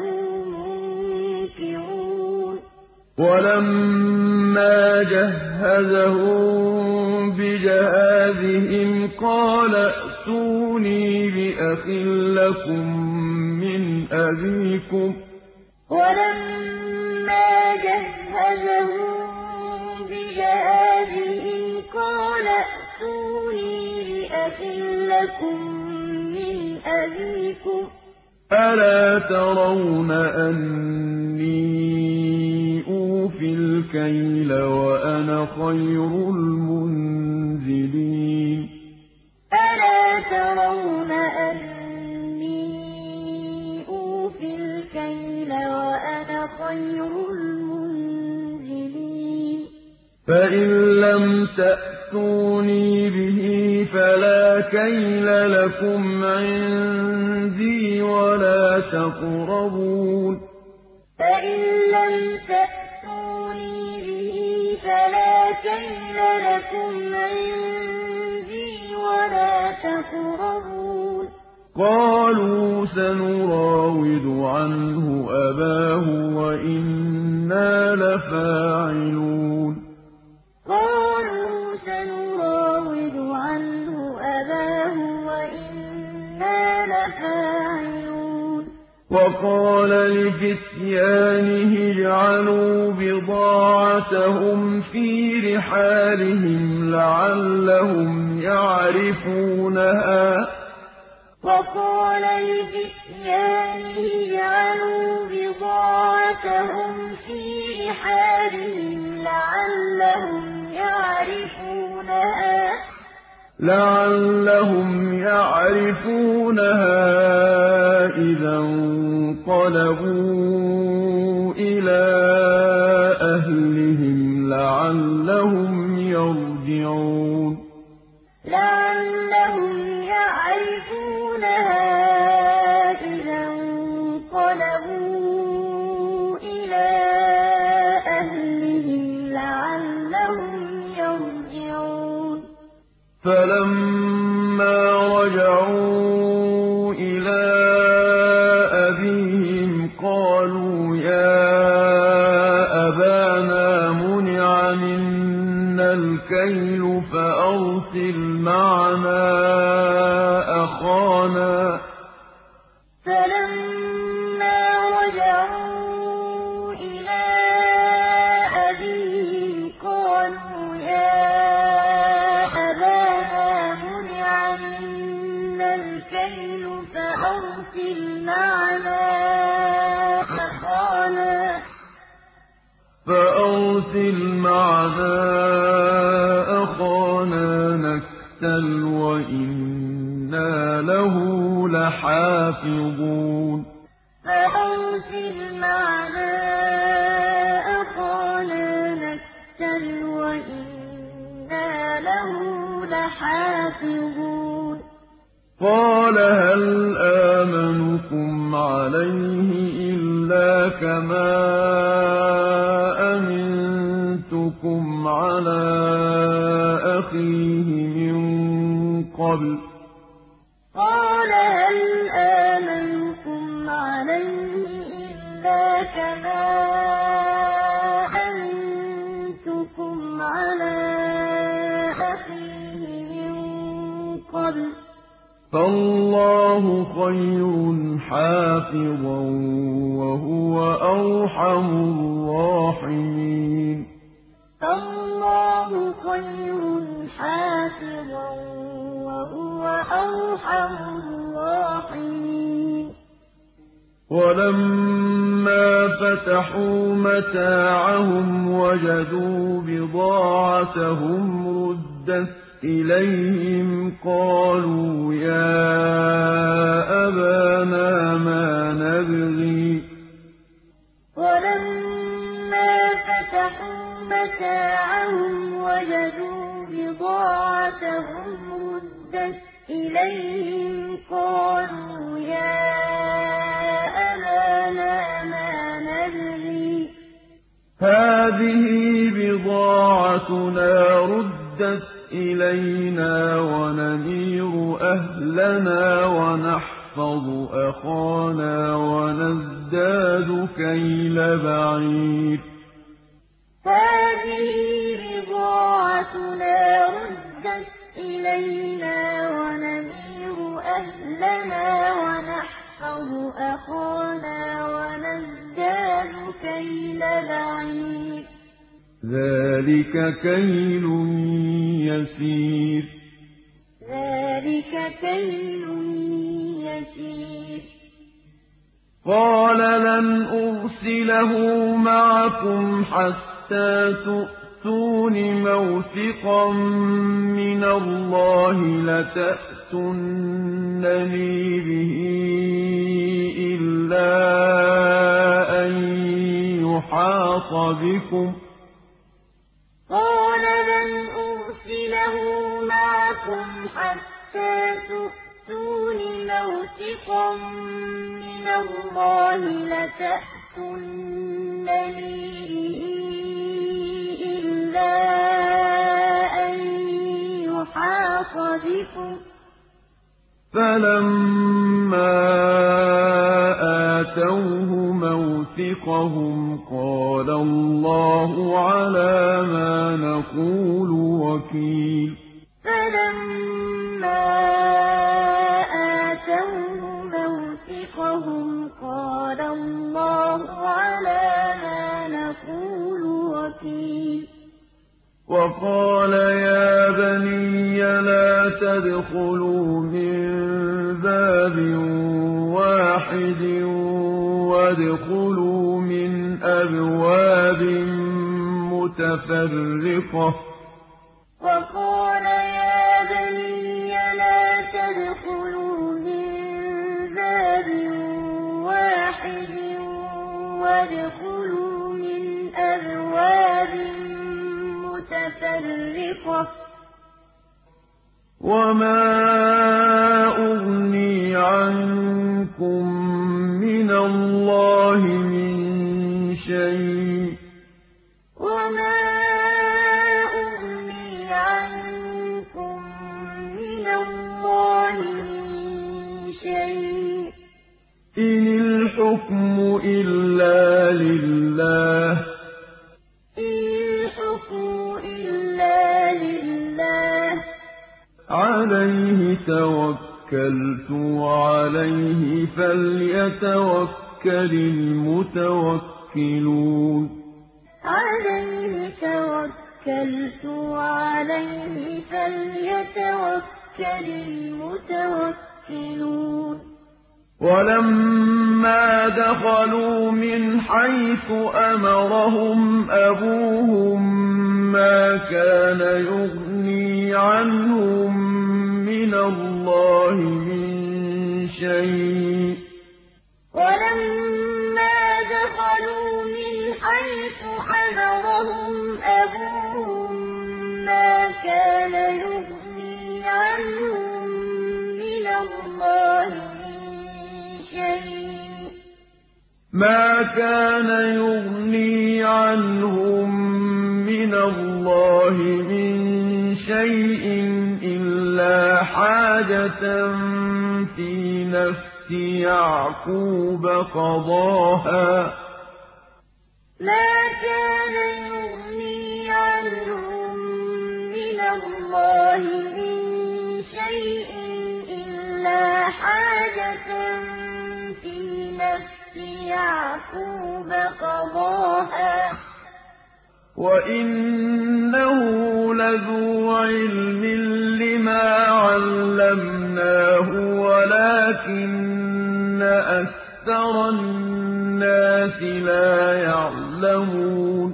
مُنكِرُونَ وَلَمَّا جَهَّزَهُم بِجَهَازِهِمْ قَالَ ائْتُونِي بِأَخٍ لَّكُم مِّنْ أَبِيكُمْ ۚ وَلَمَّا جَهَّزَهُم بِجَهَازِهِمْ قَالَ ائْتُونِي بِأَخٍ لَّكُم مِّنْ أَبِيكُمْ ۚ أَلَا تَرَوْنَ أَنِّي أُوفِي الْكَيْلَ وَأَنَا خَيْرُ الْمُنزِلِينَ أَلَا تَرَوْنَ أَنِّي أُوفِي الْكَيْلَ وَأَنَا خَيْرُ الْمُنزِلِينَ فَإِن لَّمْ تَأْتُونِي بِهِ فَلَا كَيْلَ لَكُمْ عِندِي وَلَا تَقْرَبُونِ فَإِن لَّمْ تَأْتُونِي بِهِ فَلَا كَيْلَ لَكُمْ عِندِي وَلَا تَقْرَبُونِ قَالُوا سَنُرَاوِدُ عَنْهُ أَبَاهُ وَإِنَّا لَفَاعِلُونَ قَالُوا سَنُرَاوِدُ عَنْهُ أَبَاهُ وَإِنَّا لَفَاعِلُونَ وَقَالَ لِفِتْيَانِهِ اجْعَلُوا بِضَاعَتَهُمْ فِي رِحَالِهِمْ لَعَلَّهُمْ يَعْرِفُونَهَا وَقَالَ لِفِتْيَانِهِ اجْعَلُوا بِضَاعَتَهُمْ فِي رِحَالِهِمْ لَعَلَّهُمْ يَعْرِفُونَهَا لَعَلَّهُمْ يَعْرِفُونَهَا إِذَا انقَلَبُوا إِلَىٰ أَهْلِهِمْ لَعَلَّهُمْ يَرْجِعُونَ لَعَلَّهُمْ يَعْرِفُونَهَا إِذَا انقَلَبُوا إِلَىٰ أَهْلِهِمْ لَعَلَّهُمْ يَرْجِعُونَ فَلَمَّا رَجَعُوا إِلَىٰ أَبِيهِمْ قَالُوا يَا أَبَانَا مُنِعَ مِنَّا الْكَيْلُ فَأَرْسِلْ مَعَنَا أَخَانَا فَلَمَّا رَجَعُوا إِلَىٰ أَبِيهِمْ قَالُوا يَا أَبَانَا مُنِعَ مِنَّا الْكَيْلُ فَأَرْسِلْ مَعَنَا أَخَانَا فَأَرْسِلْ مَعَنَا أَخَانَا نَكْتَلْ وَإِنَّا لَهُ لَحَافِظُونَ فَأَرْسِلْ مَعَنَا أَخَانَا نَكْتَلْ وَإِنَّا لَهُ لَحَافِظُونَ قَالَ هَلْ آمَنُكُمْ عَلَيْهِ إِلَّا كَمَا أَمِنتُكُمْ عَلَىٰ أَخِيهِ مِن قَبْلُ ۖ قَالَ هَلْ آمَنُكُمْ عَلَيْهِ إِلَّا كَمَا أَمِنتُكُمْ عَلَىٰ أَخِيهِ مِن قَبْلُ ۖ فَاللَّهُ خَيْرٌ حَافِظًا وَهُوَ أَرْحَمُ الرَّاحِمِينَ فَاللَّهُ فالله خير حافظا وهو أرحم الراحمين ولما فتحوا متاعهم وجدوا بضاعتهم ردت إليهم قالوا يا أبانا ما نبغي ولما فتحوا متاعهم وجدوا بضاعتهم ردت إليهم قالوا يا أبانا ما نبغي هذه بضاعتنا ردت إلينا ونمير أهلنا ونحفظ أخانا ونزداد كيل بعير هذه بضاعتنا ردت إلينا ونمير أهلنا ونحفظ أخانا ونزداد كيل بعير ذلك كيل يسير ذلك كيل يسير قال لن أرسله معكم حتى تؤتون موثقا من الله لتأتونني به إلا أن يحاط بكم قال لن أرسله معكم حتى تؤتون موثقا من الله لتأتونني به إلا أن يحاط بكم فلما آتوه موثقهم قال الله على ما نقول وكيل فلما آتوه موثقهم قال الله على ما نقول وكيل وقال يا بني لا تدخلوا من باب واحد وادخلوا من أبواب متفرقة وقال يا بني لا تدخلوا من باب واحد وادخلوا من أبواب متفرقة وما أغني عنكم من الله من شيء وما أغني عنكم من الله من شيء إن الحكم إلا لله عليه توكلت وعليه فليتوكل المتوكلون عليه توكلت وعليه فليتوكل المتوكلون ولما دخلوا من حيث أمرهم أبوهم ما كان يغني عنهم من الله من شيء ولما دخلوا من حيث أمرهم أبوهم ما كان يغني عنهم من الله ما كان يغني عنهم من الله من شيء إلا حاجة في نفس يعقوب قضاها ما كان يغني عنهم من الله من شيء إلا حاجة في نفس يعقوب قضاها وَإِنَّهُ لَذُو عِلْمٍ لِّمَا عَلَّمْنَاهُ وَلَٰكِنَّ أَكْثَرَ النَّاسِ لَا يَعْلَمُونَ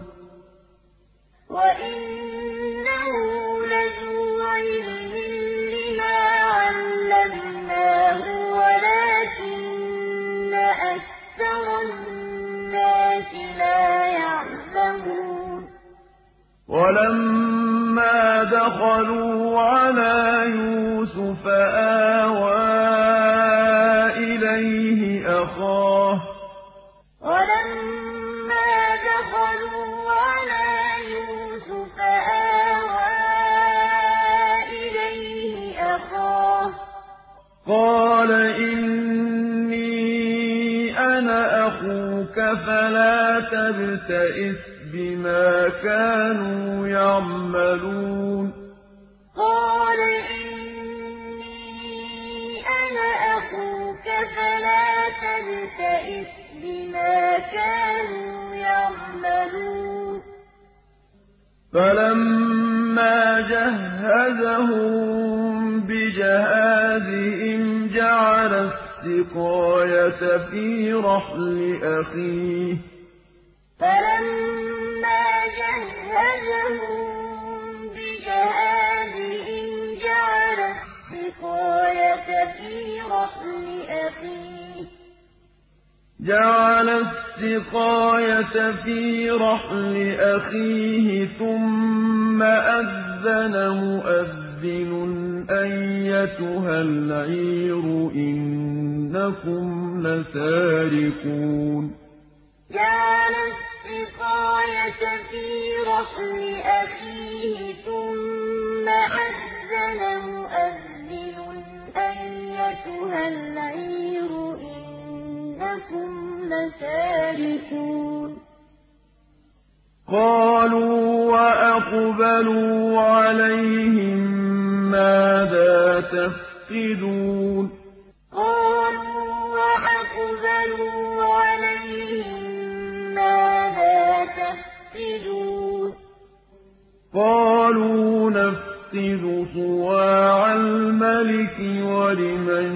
وَإِنَّهُ لَذُو عِلْمٍ لِّمَا عَلَّمْنَاهُ وَلَٰكِنَّ أَكْثَرَ النَّاسِ لَا يَعْلَمُونَ وَلَمَّا دَخَلُوا عَلَىٰ يُوسُفَ آوَىٰ إِلَيْهِ أَخَاهُ وَلَمَّا دَخَلُوا عَلَىٰ يُوسُفَ آوَىٰ إِلَيْهِ أَخَاهُ قَالَ إِنِّي أَنَا أَخُوكَ فَلَا تَبْتَئِسْ بِمَا كَانُوا يَعْمَلُونَ قَالَ إِنِّي أَنَا أَخُوكَ فَلَا تَبْتَئِسْ بِمَا كَانُوا يَعْمَلُونَ فَلَمَّا جَهَّزَهُم بِجَهَازِهِمْ جَعَلَ السِّقَايَةَ فِي رَحْلِ أَخِيهِ فَلَمَّا جَهَّزَهُم بِجَهَازِهِمْ جَعَلَ السِّقَايَةَ فِي رَحْلِ أَخِيهِ جَعَلَ السِّقَايَةَ فِي رَحْلِ أَخِيهِ ثُمَّ أَذَّنَ مُؤَذِّنٌ أَيَّتُهَا الْعِيرُ إِنَّكُمْ لَسَارِقُونَ جَعَلَ السِّقَايَةَ فِي رَحْلِ أَخِيهِ ثُمَّ أَذَّنَ مُؤَذِّنٌ أَيَّتُهَا الْعِيرُ إِنَّكُمْ لَسَارِقُونَ قَالُوا وَأَقْبَلُوا عَلَيْهِم مَّاذَا تَفْقِدُونَ قَالُوا وَأَقْبَلُوا عَلَيْهِم مَّاذَا تَفْقِدُونَ قَالُوا نَفْقِدُ صُوَاعَ الْمَلِكِ وَلِمَن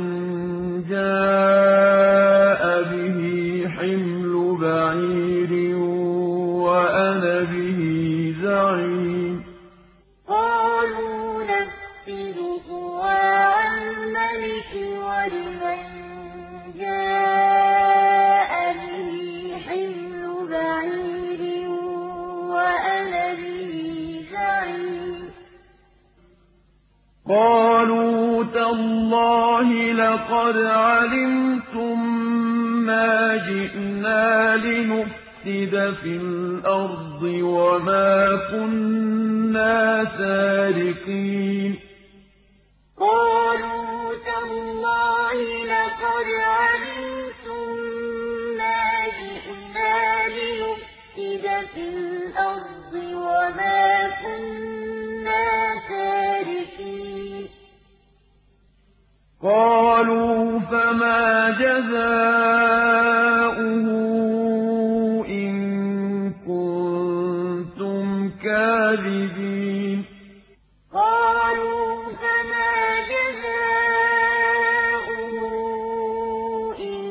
جَاءَ بِهِ حِمْلُ بَعِيرٍ وَأَنَا بِهِ زَعِيمٌ قَالُوا نَفْقِدُ صُوَاعَ الْمَلِكِ وَلِمَن جَاءَ بِهِ حِمْلُ بَعِيرٍ وَأَنَا بِهِ زَعِيمٌ قَالُوا تَاللَّهِ لَقَدْ عَلِمْتُم مَّا جِئْنَا لِنُفْسِدَ فِي الْأَرْضِ وَمَا كُنَّا سَارِقِينَ قَالُوا تَاللَّهِ لَقَدْ عَلِمْتُم مَّا جِئْنَا لِنُفْسِدَ فِي الْأَرْضِ وَمَا كُنَّا سَارِقِينَ قَالُوا فَمَا جَزَاؤُهُ إِن كُنتُمْ كَاذِبِينَ قَالُوا فَمَا جَزَاؤُهُ إِن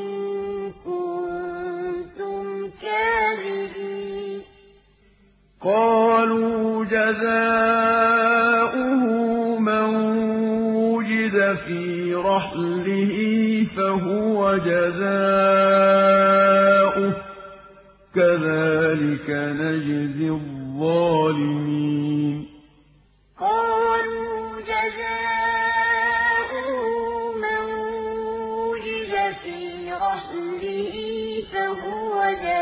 كُنتُمْ كَاذِبِينَ قَالُوا جَزَاؤُهُ مَن وُجِدَ فِي رَحْلِهِ فَهُوَ جَزَاؤُهُ ۚ كَذَٰلِكَ نَجْزِي الظَّالِمِينَ قَالُوا جَزَاؤُهُ مَن وُجِدَ فِي رَحْلِهِ فَهُوَ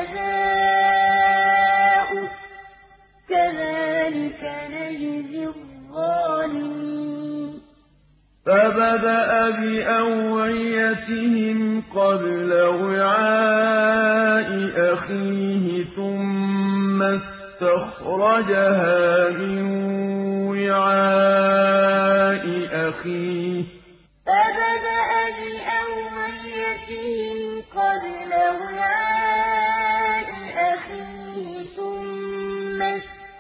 جَزَاؤُهُ ۚ كَذَٰلِكَ نَجْزِي الظَّالِمِينَ فَبَدَأَ بِأَوْعِيَتِهِمْ قَبْلَ وِعَاءِ أَخِيهِ ثُمَّ اسْتَخْرَجَهَا مِن وِعَاءِ أَخِيهِ فَبَدَأَ بِأَوْعِيَتِهِمْ قَبْلَ وِعَاءِ أَخِيهِ ثُمَّ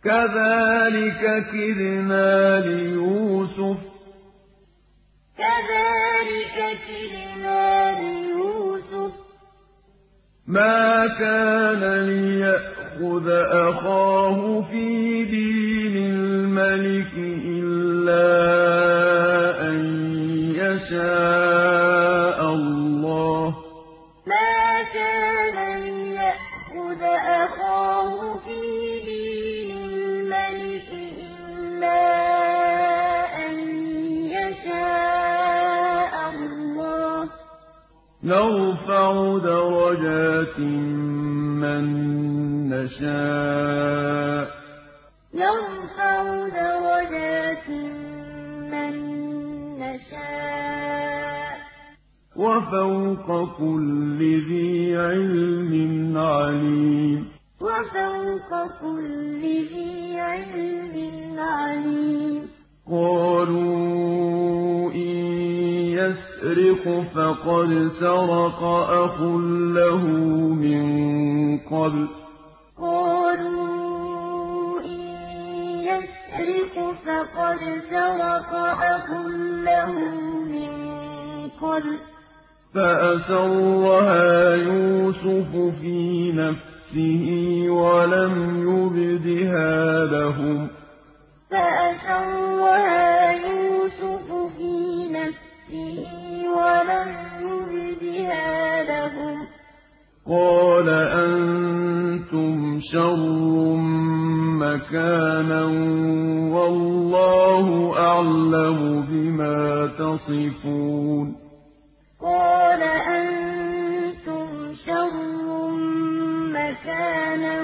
كذلك كدنا ليوسف كذلك كدنا ليوسف ما كان ليأخذ أخاه في دين الملك إلا أن يشاء الله ما كان ليأخذ أخاه في دين الملك إلا أن يشاء الله نرفع درجات من نشاء نرفع درجات من نشاء وفوق كل ذي علم عليم وفوق كل ذي علم عليم قالوا إن يسرق فقد سرق أخ له من قبل قالوا إن يسرق فقد سرق أخ له من قبل فأسرها يوسف في نفسه ولم يبدها لهم فأسرها يوسف في نفسه ولم يبدها لهم قال أنتم شر مكانا والله أعلم بما تصفون قال أنتم شر مكانا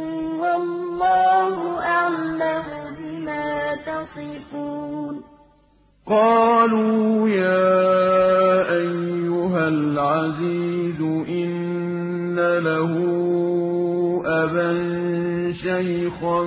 والله أعلم بما تصفون قالوا يا أيها العزيز إن له أبا شيخا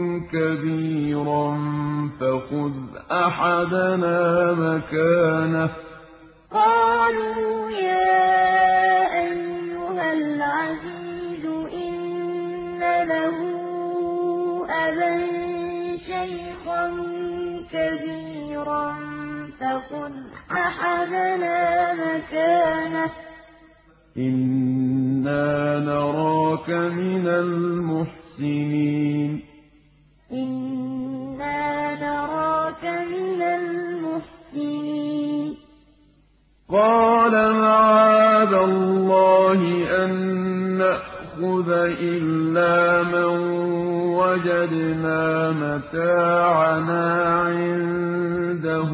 كبيرا فخذ أحدنا مكانه قالوا يا أيها العزيز إن له أبا شيخا كبيرا فخذ أحدنا مكانه إنا نراك من المحسنين إنا نراك من المحسنين قال معاذ الله أن نأخذ إلا من وجدنا متاعنا عنده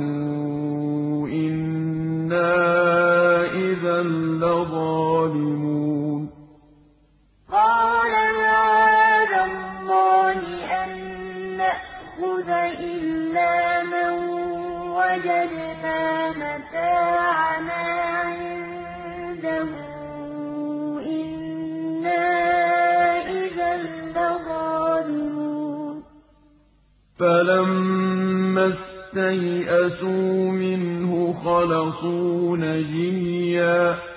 إنا إذا لظالمون قال معاذ الله أن نأخذ إلا من وجدنا متاعنا عنده إنا إذا لظالمون فلما استيئسوا منه خلصوا نجيا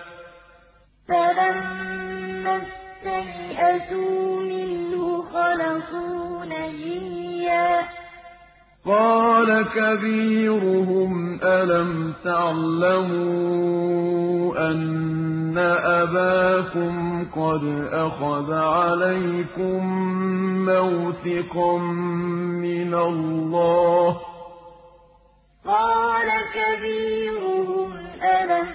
فلما استيئسوا منه خلصوا نجيا قال كبيرهم ألم تعلموا أن أباكم قد أخذ عليكم موثقا من الله قال كبيرهم ألم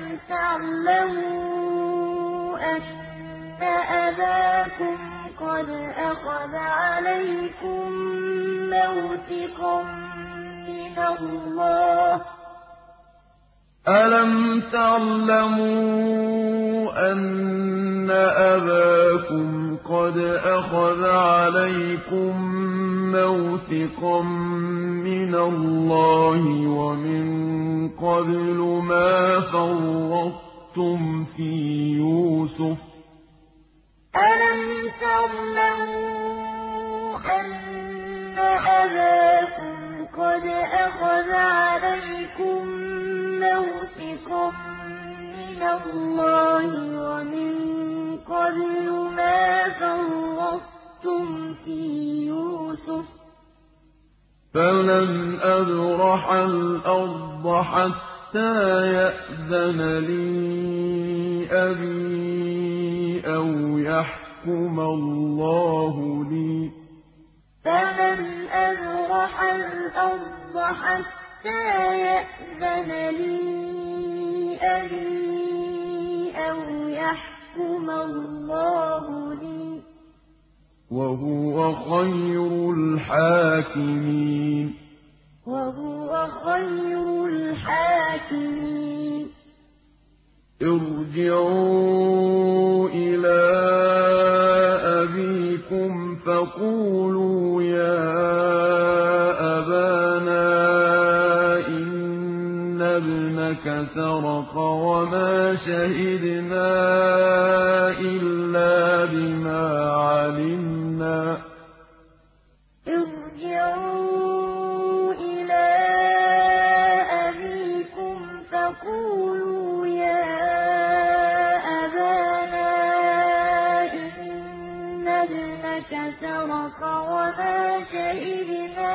تعلموا أن أباكم قد أخذ عليكم موثقا من الله ألم تعلموا أن أباكم قد أخذ عليكم موثقا من الله ومن قبل ما فرطتم في يوسف ألم تعلموا أن أباكم قد أخذ عليكم موثقا من الله ومن قبل ما فرطتم في يوسف فلن أبرح الأرض حتى يأذن لي أبي أو يحكم الله لي فلن أبرح الأرض حتى يأذن لي أبي أو يحكم الله لي وهو خير الحاكمين وهو خير الحاكمين ارجعوا إلى أبيكم فقولوا يا أبانا إن ابنك سرق وما شهدنا إلا بما علمنا ارجعوا إلى أبيكم فقولوا يا أبانا إن ابنك سرق وما شهدنا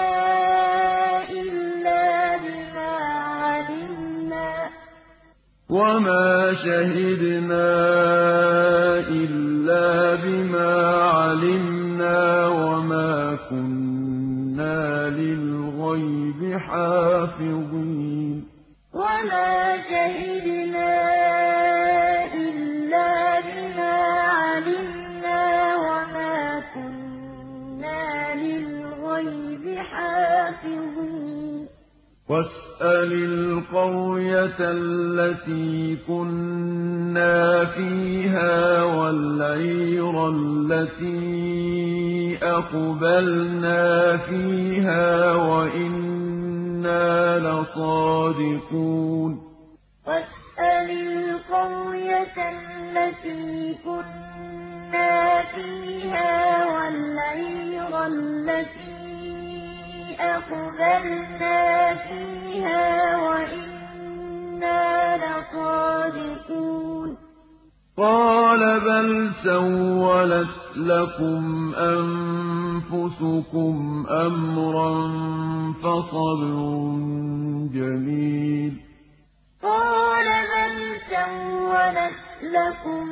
إلا بما علمنا وما شهدنا إلا بما علمنا وما كنا للغيب حافظين وما شهدنا إلا بما علمنا وما كنا للغيب حافظين واسأل القرية التي كنا فيها والعير التي أقبلنا فيها وإنا لصادقون واسأل القرية التي كنا فيها والعير التي أقبلنا فيها وإنا لصادقون قال بل سولت لكم أنفسكم أمرا فصبر جميل قال بل سولت لكم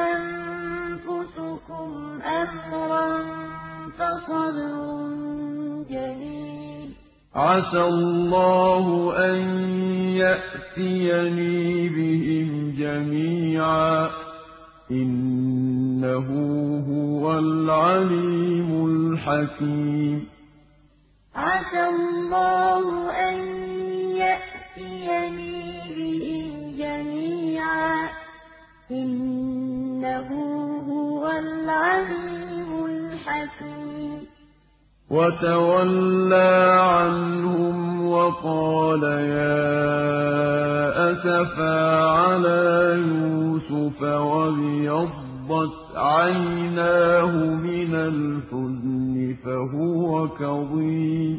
أنفسكم أمرا فصبر جميل عسى الله أن يأتيني بهم جميعا إنه هو العليم الحكيم عسى الله أن يأتيني بهم جميعا إنه هو العليم الحكيم وتولى عنهم وقال يا أسفا على يوسف وابيضت عيناه من الحزن فهو كظيم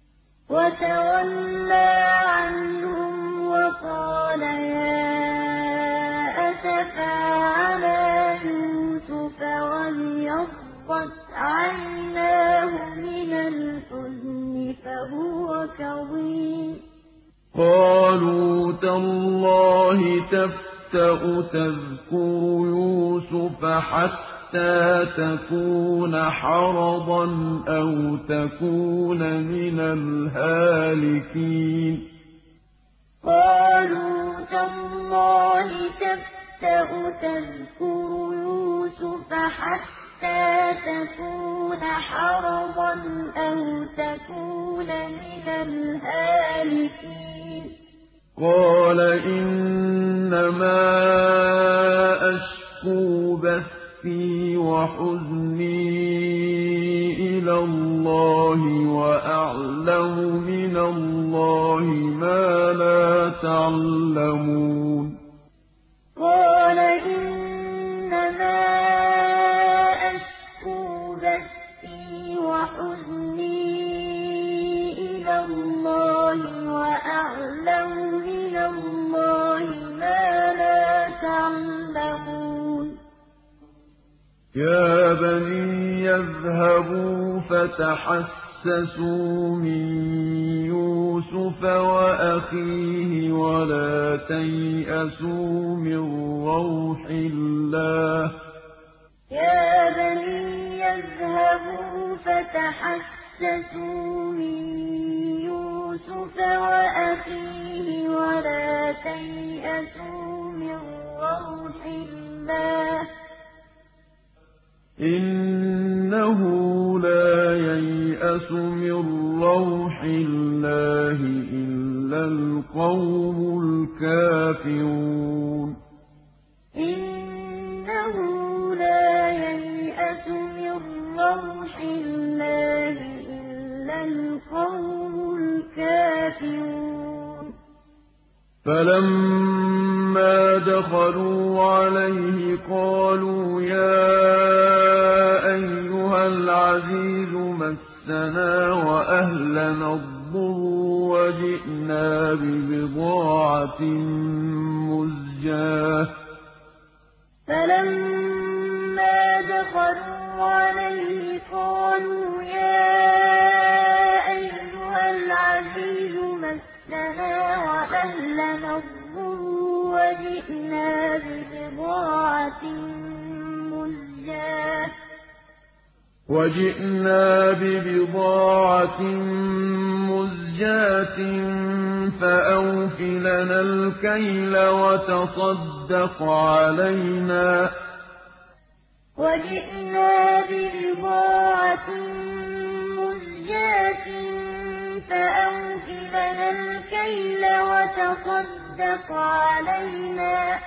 وتولى عنهم وقال يا أسفا على يوسف وابيضت عيناه من الحزن فهو كظيم قالوا تالله تفتأ تذكر يوسف حتى تكون حرضا أو تكون من الهالكين قالوا تالله تفتأ تذكر يوسف حتى حتى تكون حرضا أو تكون من الهالكين قال إنما أشكو بثي وحزني إلى الله وأعلم من الله ما لا تعلمون قال إنما وحزني إلى الله وأعلم من الله ما لا تعلمون يا بني يذهبوا فتحسسوا من يوسف وأخيه ولا تيأسوا من روح الله يا بني يذهبوا فتحسسوا من يوسف وأخيه ولا تيأسوا من روح الله إنه لا ييأس من روح الله إلا القوم الكافرون إنه لا ييأس من روح الله إلا القوم الكافرون فلما دخلوا عليه قالوا يا أيها العزيز مسنا وأهلنا الضر وجئنا ببضاعة مزجاة فلما دخلوا عليه قالوا يا أيها العزيز مسنا وأهلنا الضر وجئنا ببضاعة مزجاة وجئنا ببضاعة مزجاة فأوف لنا الكيل وتصدق علينا وجئنا ببضاعة مزجاة فأوف لنا الكيل وتصدق علينا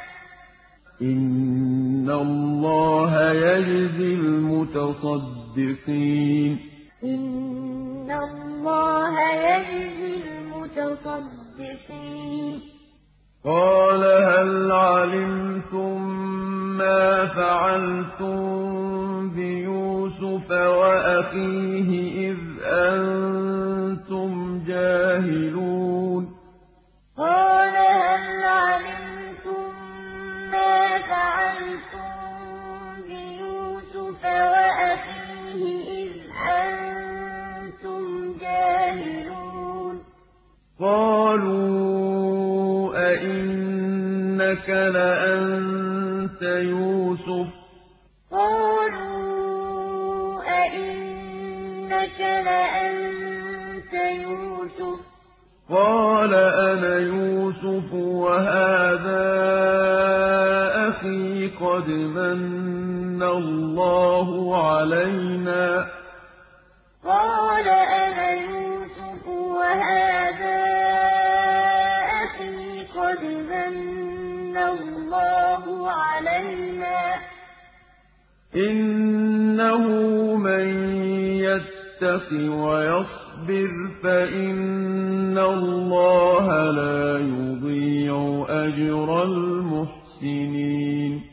إن الله يجزي المتصدقين إن الله يجزي المتصدقين قال هل علمتم ما فعلتم بيوسف وأخيه إذ أنتم جاهلون قال هل علمتم ما فعلتم بيوسف وأخيه إذ أنتم جاهلون قالوا أئنك لأنت يوسف قالوا أئنك لأنت يوسف قال أنا يوسف وهذا أخي قد من الله علينا قال أنا يوسف وهذا أخي قد من الله علينا إنه من يتق ويصبر فإن الله لا يضيع أجر المحسنين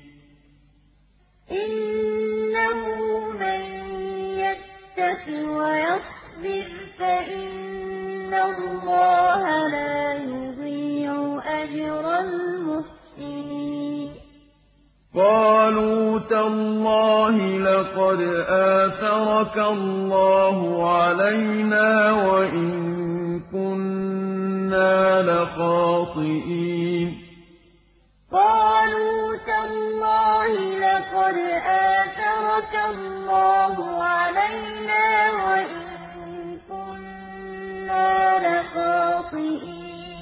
إنه من يتق ويصبر فإن الله لا يضيع أجر المحسنين قالوا تالله لقد آثرك الله علينا وإن كنا لخاطئين قالوا تالله لقد آثرك الله علينا وإن كنا لخاطئين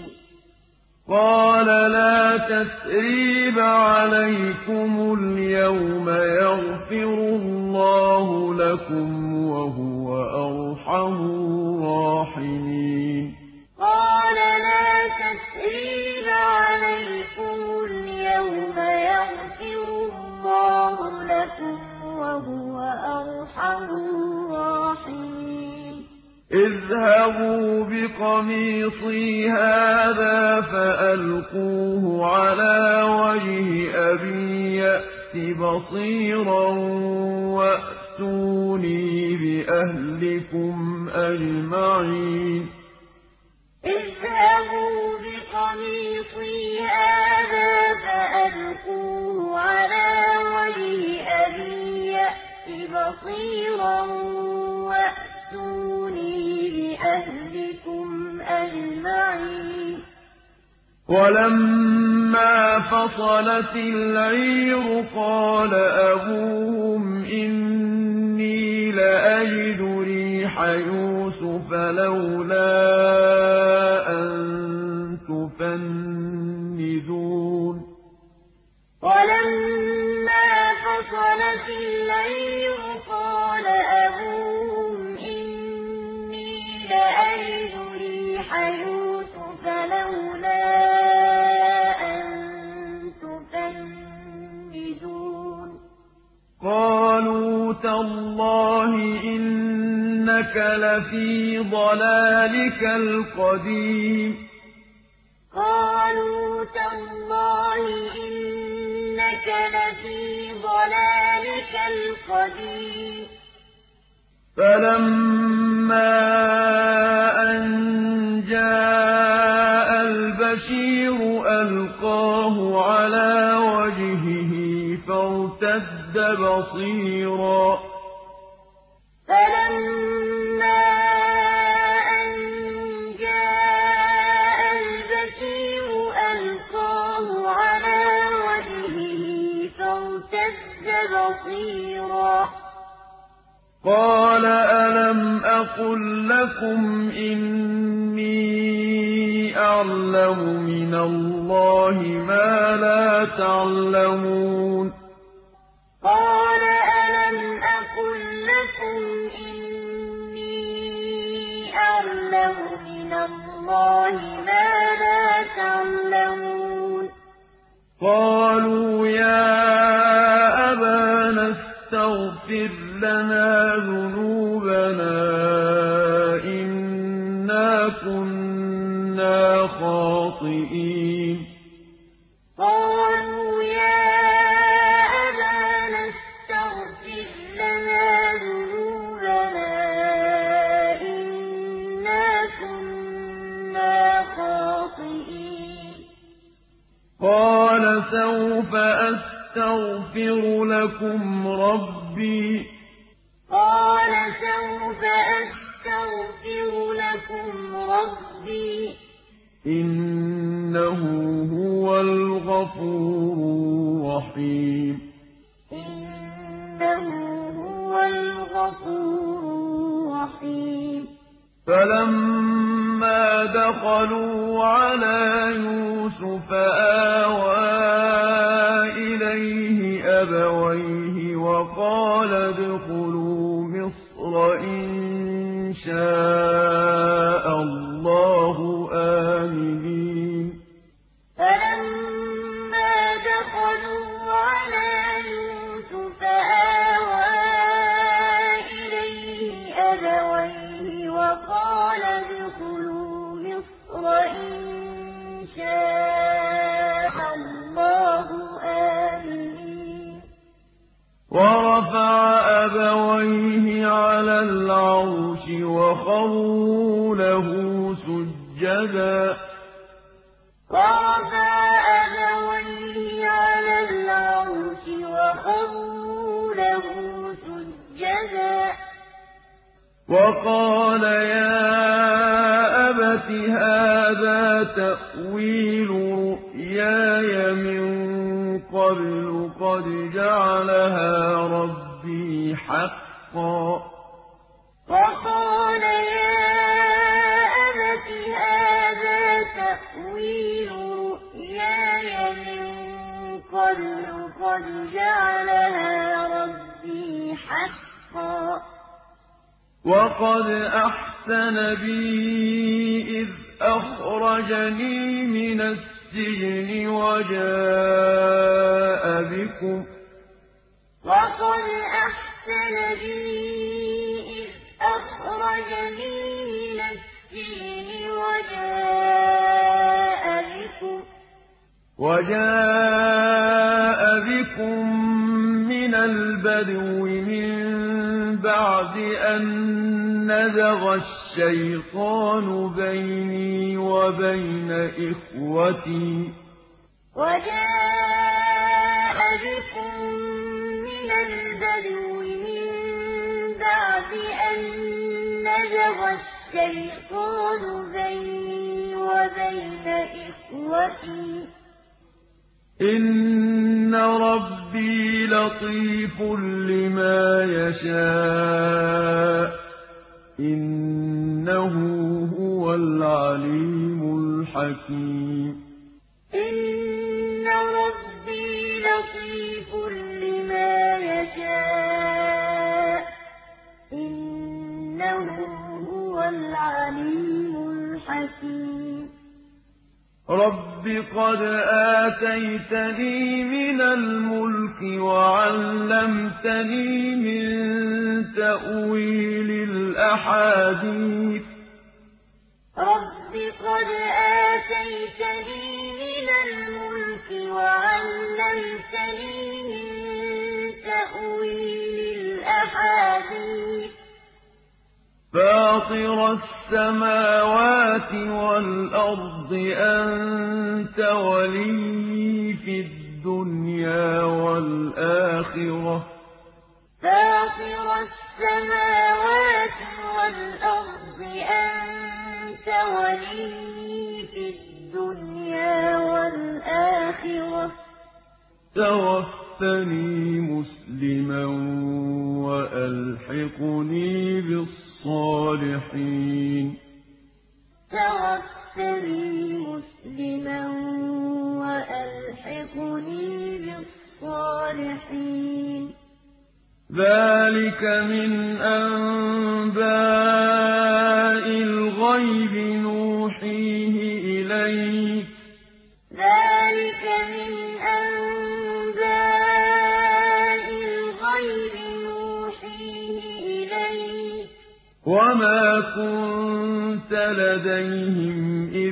قال لا تثريب عليكم اليوم يغفر الله لكم وهو أرحم الراحمين قال لا تثريب عليكم اليوم يغفر الله لكم وهو أرحم الراحمين اذهبوا بقميصي هذا فألقوه على وجه أبي يأت بصيرا وأتوني بأهلكم أجمعين اذهبوا بقميصي هذا فألقوه على وجه أبي يأت بَصِيرًا وَأْتُونِي بِأَهْلِكُمْ أَجْمَعِينَ وَلَمَّا فَصَلَتِ الْعِيرُ قَالَ أَبُوهُمْ إِنِّي لَأَجِدُ رِيحَ يُوسُفَ لَوْلَا أَن تُفَنِّدُونِ وَلَمَّا فَصَلَتِ الْعِيرُ قَالَ أَبُوهُمْ إِنِّي لَأَجِدُ رِيحَ يُوسُفَ لَوْلَا أَن تُفَنِّدُونِ قَالُوا تَاللَّهِ إِنَّكَ لَفِي ضَلَالِكَ الْقَدِيمِ قَالُوا تَاللَّهِ إِنَّكَ لَفِي ضَلَالِكَ الْقَدِيمِ فَلَمَّا أَن جَاءَ الْبَشِيرُ أَلْقَاهُ عَلَىٰ وَجْهِهِ فَارْتَدَّ بَصِيرًا فَلَمَّا أَن جَاءَ الْبَشِيرُ أَلْقَاهُ عَلَىٰ وَجْهِهِ فَارْتَدَّ بَصِيرًا قَالَ أَلَمْ أَقُل لَّكُمْ إِنِّي أَعْلَمُ مِنَ اللَّهِ مَا لَا تَعْلَمُونَ قَالَ أَلَمْ أَقُل لَّكُمْ إِنِّي أَعْلَمُ مِنَ اللَّهِ مَا لَا تَعْلَمُونَ قَالُوا يَا أَبَانَا اسْتَغْفِرْ لَنَا ذُنُوبَنَا إِنَّا كُنَّا خَاطِئِينَ قَالُوا يَا أَبَانَا اسْتَغْفِرْ لَنَا ذُنُوبَنَا إِنَّا كُنَّا خَاطِئِينَ قَالَ سَوْفَ أَسْتَغْفِرُ لَكُمْ رَبِّي قَالَ سَوْفَ أَسْتَغْفِرُ لَكُمْ رَبِّي إِنَّهُ هُوَ الْغَفُورُ الرَّحِيمُ إِنَّهُ هُوَ الْغَفُورُ الرَّحِيمُ فَلَمَّا دَخَلُوا عَلَىٰ يُوسُفَ آوَىٰ إِلَيْهِ أَبَوَيْهِ وَقَالَ ادْخُلُوا مِصْرَ إِن شَاءَ اللَّهُ آمِنِينَ فَلَمَّا دَخَلُوا عَلَىٰ يُوسُفَ آوَىٰ إِلَيْهِ أَبَوَيْهِ وَقَالَ ادْخُلُوا مِصْرَ إِن شَاءَ اللَّهُ آمِنِينَ وَرَفَعَ أَبَوَيْهِ عَلَى الْعَرْشِ وَخَرُّوا لَهُ سُجَّدًا وَرَفَعَ أَبَوَيْهِ عَلَى الْعَرْشِ وَخَرُّوا لَهُ سُجَّدًا وَقَالَ يَا أَبَتِ هَٰذَا تَأْوِيلُ رُؤْيَايَ مِن قَبْلُ قَدْ جَعَلَهَا رَبِّي حَقًّا وَقَالَ يَا أَبَتِ هَٰذَا تَأْوِيلُ رُؤْيَايَ مِن قَبْلُ قَدْ جَعَلَهَا رَبِّي حَقًّا وَقَدْ أَحْسَنَ بِي إِذْ أَخْرَجَنِي مِنَ السِّجْنِ وَجَاءَ بِكُمْ وَقَدْ أَحْسَنَ بِي إِذْ أَخْرَجَنِي مِنَ السِّجْنِ وَجَاءَ بِكُمْ وَجَاءَ بِكُم مِّنَ الْبَدْوِ مِن بَعْدِ أَن نَّزَغَ الشَّيْطَانُ بَيْنِي وَبَيْنَ إِخْوَتِي ۚ وَجَاءَ بِكُم مِّنَ الْبَدْوِ مِن أَن نَّزَغَ الشَّيْطَانُ بَيْنِي وَبَيْنَ إِخْوَتِي ۚ إِنَّ رَبِّي لَطِيفٌ لِّمَا يَشَاءُ ۚ إِنَّهُ هُوَ الْعَلِيمُ الْحَكِيمُ إِنَّ رَبِّي لَطِيفٌ لِّمَا يَشَاءُ ۚ إِنَّهُ هُوَ الْعَلِيمُ الْحَكِيمُ رَبِّ قَدْ آتَيْتَنِي مِنَ الْمُلْكِ وَعَلَّمْتَنِي مِن تَأْوِيلِ الْأَحَادِيثِ ۚ رَبِّ قَدْ آتَيْتَنِي مِنَ الْمُلْكِ وَعَلَّمْتَنِي مِن تَأْوِيلِ الْأَحَادِيثِ ۚ فَاطِرَ السَّمَاوَاتِ وَالْأَرْضِ أَنتَ وَلِيِّي فِي الدُّنْيَا وَالْآخِرَةِ ۖ فَاطِرَ السَّمَاوَاتِ وَالْأَرْضِ أَنتَ وَلِيِّي فِي الدُّنْيَا وَالْآخِرَةِ ۖ تَوَفَّنِي مُسْلِمًا وَأَلْحِقْنِي بِالصَّالِحِينَ تَوَفَّنِي مُسْلِمًا وَأَلْحِقْنِي بِالصَّالِحِينَ ذَٰلِكَ مِنْ أَنبَاءِ الْغَيْبِ نُوحِيهِ إِلَيْكَ ۚ ذَٰلِكَ مِنْ أَنبَاءِ الْغَيْبِ نُوحِيهِ إِلَيْكَ ۚ وَمَا كُنتَ لَدَيْهِمْ إِذْ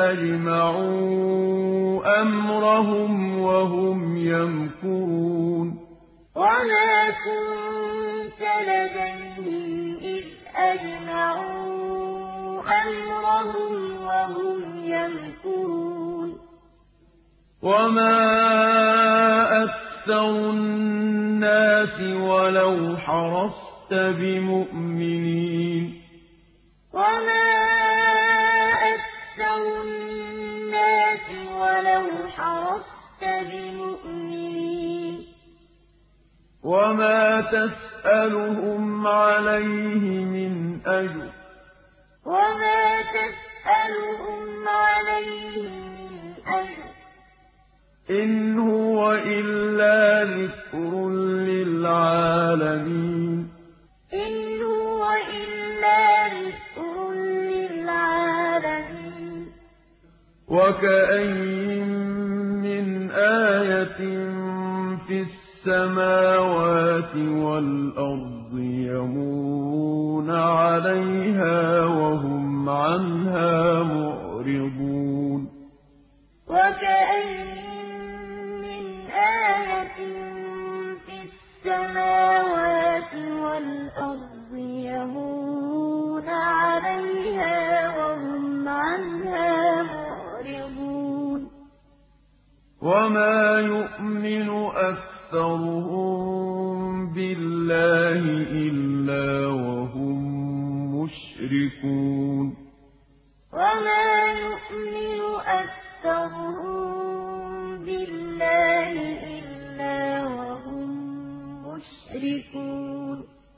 أَجْمَعُوا أَمْرَهُمْ وَهُمْ يَمْكُرُونَ وَمَا كُنتَ لَدَيْهِمْ إِذْ أَجْمَعُوا أَمْرَهُمْ وَهُمْ يَمْكُرُونَ وَمَا أَكْثَرُ النَّاسِ وَلَوْ حَرَصْتَ بِمُؤْمِنِينَ وَمَا أَكْثَرُ النَّاسِ وَلَوْ حَرَصْتَ بِمُؤْمِنِينَ وَمَا تَسْأَلُهُمْ عَلَيْهِ مِنْ أَجْرٍ وَمَا تَسْأَلُهُمْ عَلَيْهِ مِنْ أَجْرٍ ۚ إِنْ هُوَ إِلَّا ذِكْرٌ لِّلْعَالَمِينَ إِنْ هُوَ إِلَّا ذِكْرٌ لِّلْعَالَمِينَ وَكَأَيِّن مِّنْ آيَةٍ فِي السَّمَاوَاتِ وَالْأَرْضِ يَمُرُّونَ عَلَيْهَا وَهُمْ عَنْهَا مُعْرِضُونَ وَكَأَيِّن مِّنْ آيَةٍ فِي السَّمَاوَاتِ وَالْأَرْضِ يَمُرُّونَ عَلَيْهَا وَهُمْ عَنْهَا مُعْرِضُونَ وَمَا يُؤْمِنُ أَكْثَرُهُم بِاللَّهِ إِلَّا وَهُم مُّشْرِكُونَ وَمَا يُؤْمِنُ أَكْثَرُهُم بِاللَّهِ إِلَّا وَهُم مُّشْرِكُونَ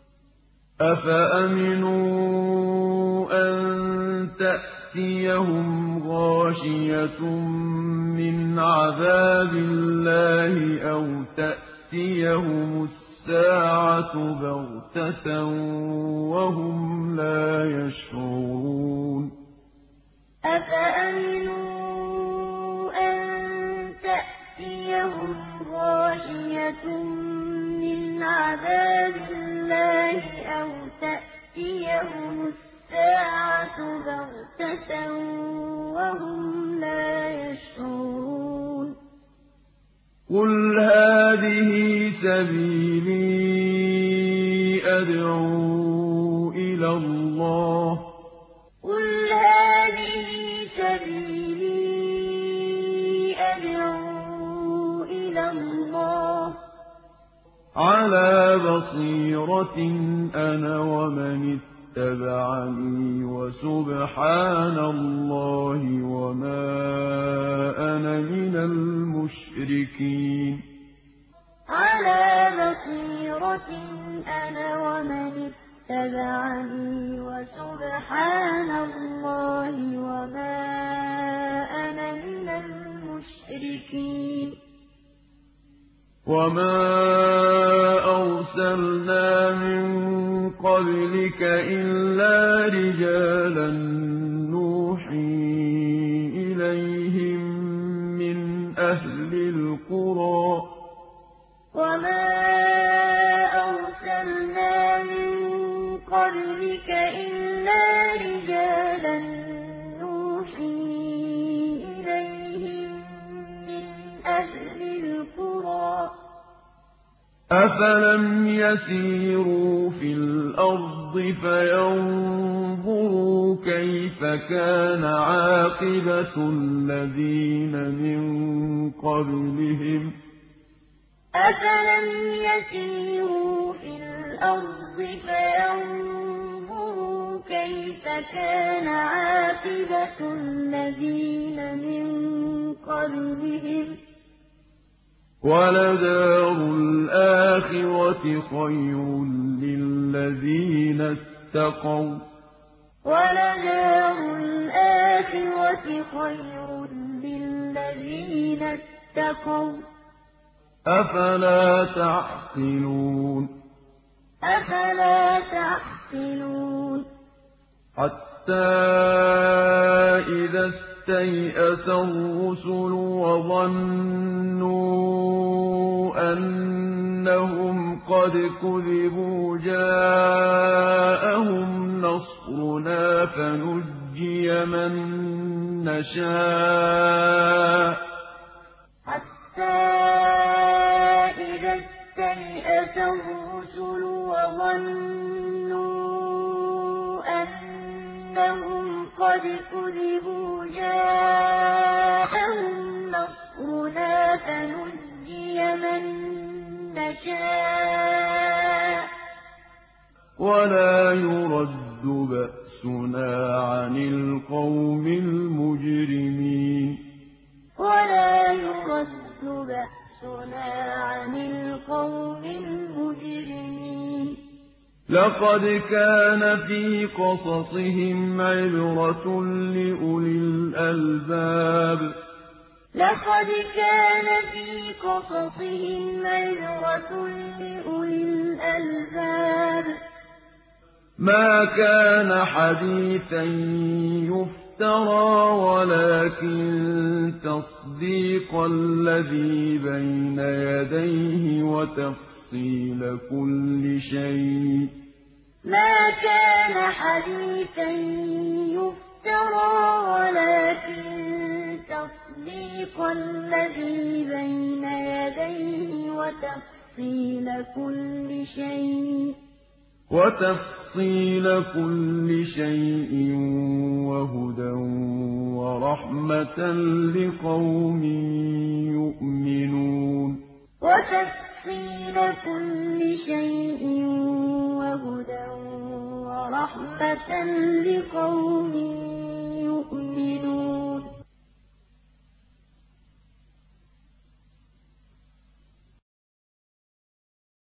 أَفَأَمِنُوا أَن تَأْتِيَهُمْ غَاشِيَةٌ مِّنْ عَذَابِ اللَّهِ أَوْ تَأْتِيَهُمُ السَّاعَةُ بَغْتَةً وَهُمْ لَا يَشْعُرُونَ أَفَأَمِنُوا أَن تَأْتِيَهُمْ غَاشِيَةٌ مِّنْ عَذَابِ اللَّهِ أَوْ تَأْتِيَهُمُ السَّاعَةُ بَغْتَةً وَهُمْ لَا يَشْعُرُونَ قُلْ هَٰذِهِ سَبِيلِي أَدْعُو إِلَى اللَّهِ قُلْ هَٰذِهِ سَبِيلِي أَدْعُو إِلَى اللَّهِ عَلَىٰ بَصِيرَةٍ أَنَا وَمَنِ اتَّبَعَنِي وَسُبْحَانَ اللَّهِ وَمَا أَنَا مِنَ الْمُشْرِكِينَ عَلَىٰ بَصِيرَةٍ أَنَا وَمَنِ اتَّبَعَنِي وَسُبْحَانَ اللَّهِ وَمَا أَنَا مِنَ الْمُشْرِكِينَ وَمَا أَرْسَلْنَا مِن قَبْلِكَ إِلَّا رِجَالًا نُّوحِي إِلَيْهِم مِّنْ أَهْلِ الْقُرَىٰ ۗ وَمَا أَرْسَلْنَا مِن قَبْلِكَ إِلَّا رِجَالًا نُّوحِي إِلَيْهِم مِّنْ أَهْلِ الْقُرَىٰ ۗ أَفَلَمْ يَسِيرُوا فِي الْأَرْضِ فَيَنظُرُوا كَيْفَ كَانَ عَاقِبَةُ الَّذِينَ مِن قَبْلِهِمْ ۚ أَفَلَمْ يَسِيرُوا فِي الْأَرْضِ فَيَنظُرُوا كَيْفَ كَانَ عَاقِبَةُ الَّذِينَ مِن قَبْلِهِمْ ۚ وَلَدَارُ الْآخِرَةِ خَيْرٌ لِّلَّذِينَ اتَّقَوا ۗ وَلَدَارُ الْآخِرَةِ خَيْرٌ لِّلَّذِينَ اتَّقَوْا ۗ أَفَلَا تَعْقِلُونَ أَفَلَا تَعْقِلُونَ حَتَّىٰ إِذَا اسْتَيْأَسَ الرُّسُلُ وَظَنُّوا أَنَّهُمْ قَدْ كُذِبُوا جَاءَهُمْ نَصْرُنَا فَنُجِّيَ مَن نَّشَاءُ ۖ حَتَّىٰ إِذَا اسْتَيْأَسَ الرُّسُلُ وَظَنُّوا أَنَّهُمْ قَدْ كُذِبُوا جَاءَهُمْ نَصْرُنَا فَنُجِّيَ مَن نَّشَاءُ ۖ وَلَا يُرَدُّ بَأْسُنَا عَنِ الْقَوْمِ الْمُجْرِمِينَ وَلَا يُرَدُّ بَأْسُنَا عَنِ الْقَوْمِ الْمُجْرِمِينَ لَقَدْ كَانَ فِي قَصَصِهِمْ عِبْرَةٌ لِّأُولِي الْأَلْبَابِ لَقَدْ كَانَ فِي قَصَصِهِمْ عِبْرَةٌ لِّأُولِي الْأَلْبَابِ مَا كَانَ حَدِيثًا يُفْتَرَىٰ وَلَٰكِن تَصْدِيقَ الَّذِي بَيْنَ يَدَيْهِ وَتَفْصِيلَ كُلِّ شَيْءٍ مَا كَانَ حَدِيثًا يُفْتَرَىٰ وَلَٰكِن تَصْدِيقَ الَّذِي بَيْنَ يَدَيْهِ وَتَفْصِيلَ كُلِّ شَيْءٍ وَتَفْصِيلَ كُلِّ شَيْءٍ وَهُدًى وَرَحْمَةً لِّقَوْمٍ يُؤْمِنُونَ وَتَفْصِيلَ كُلِّ شَيْءٍ وَهُدًى وَرَحْمَةً لِّقَوْمٍ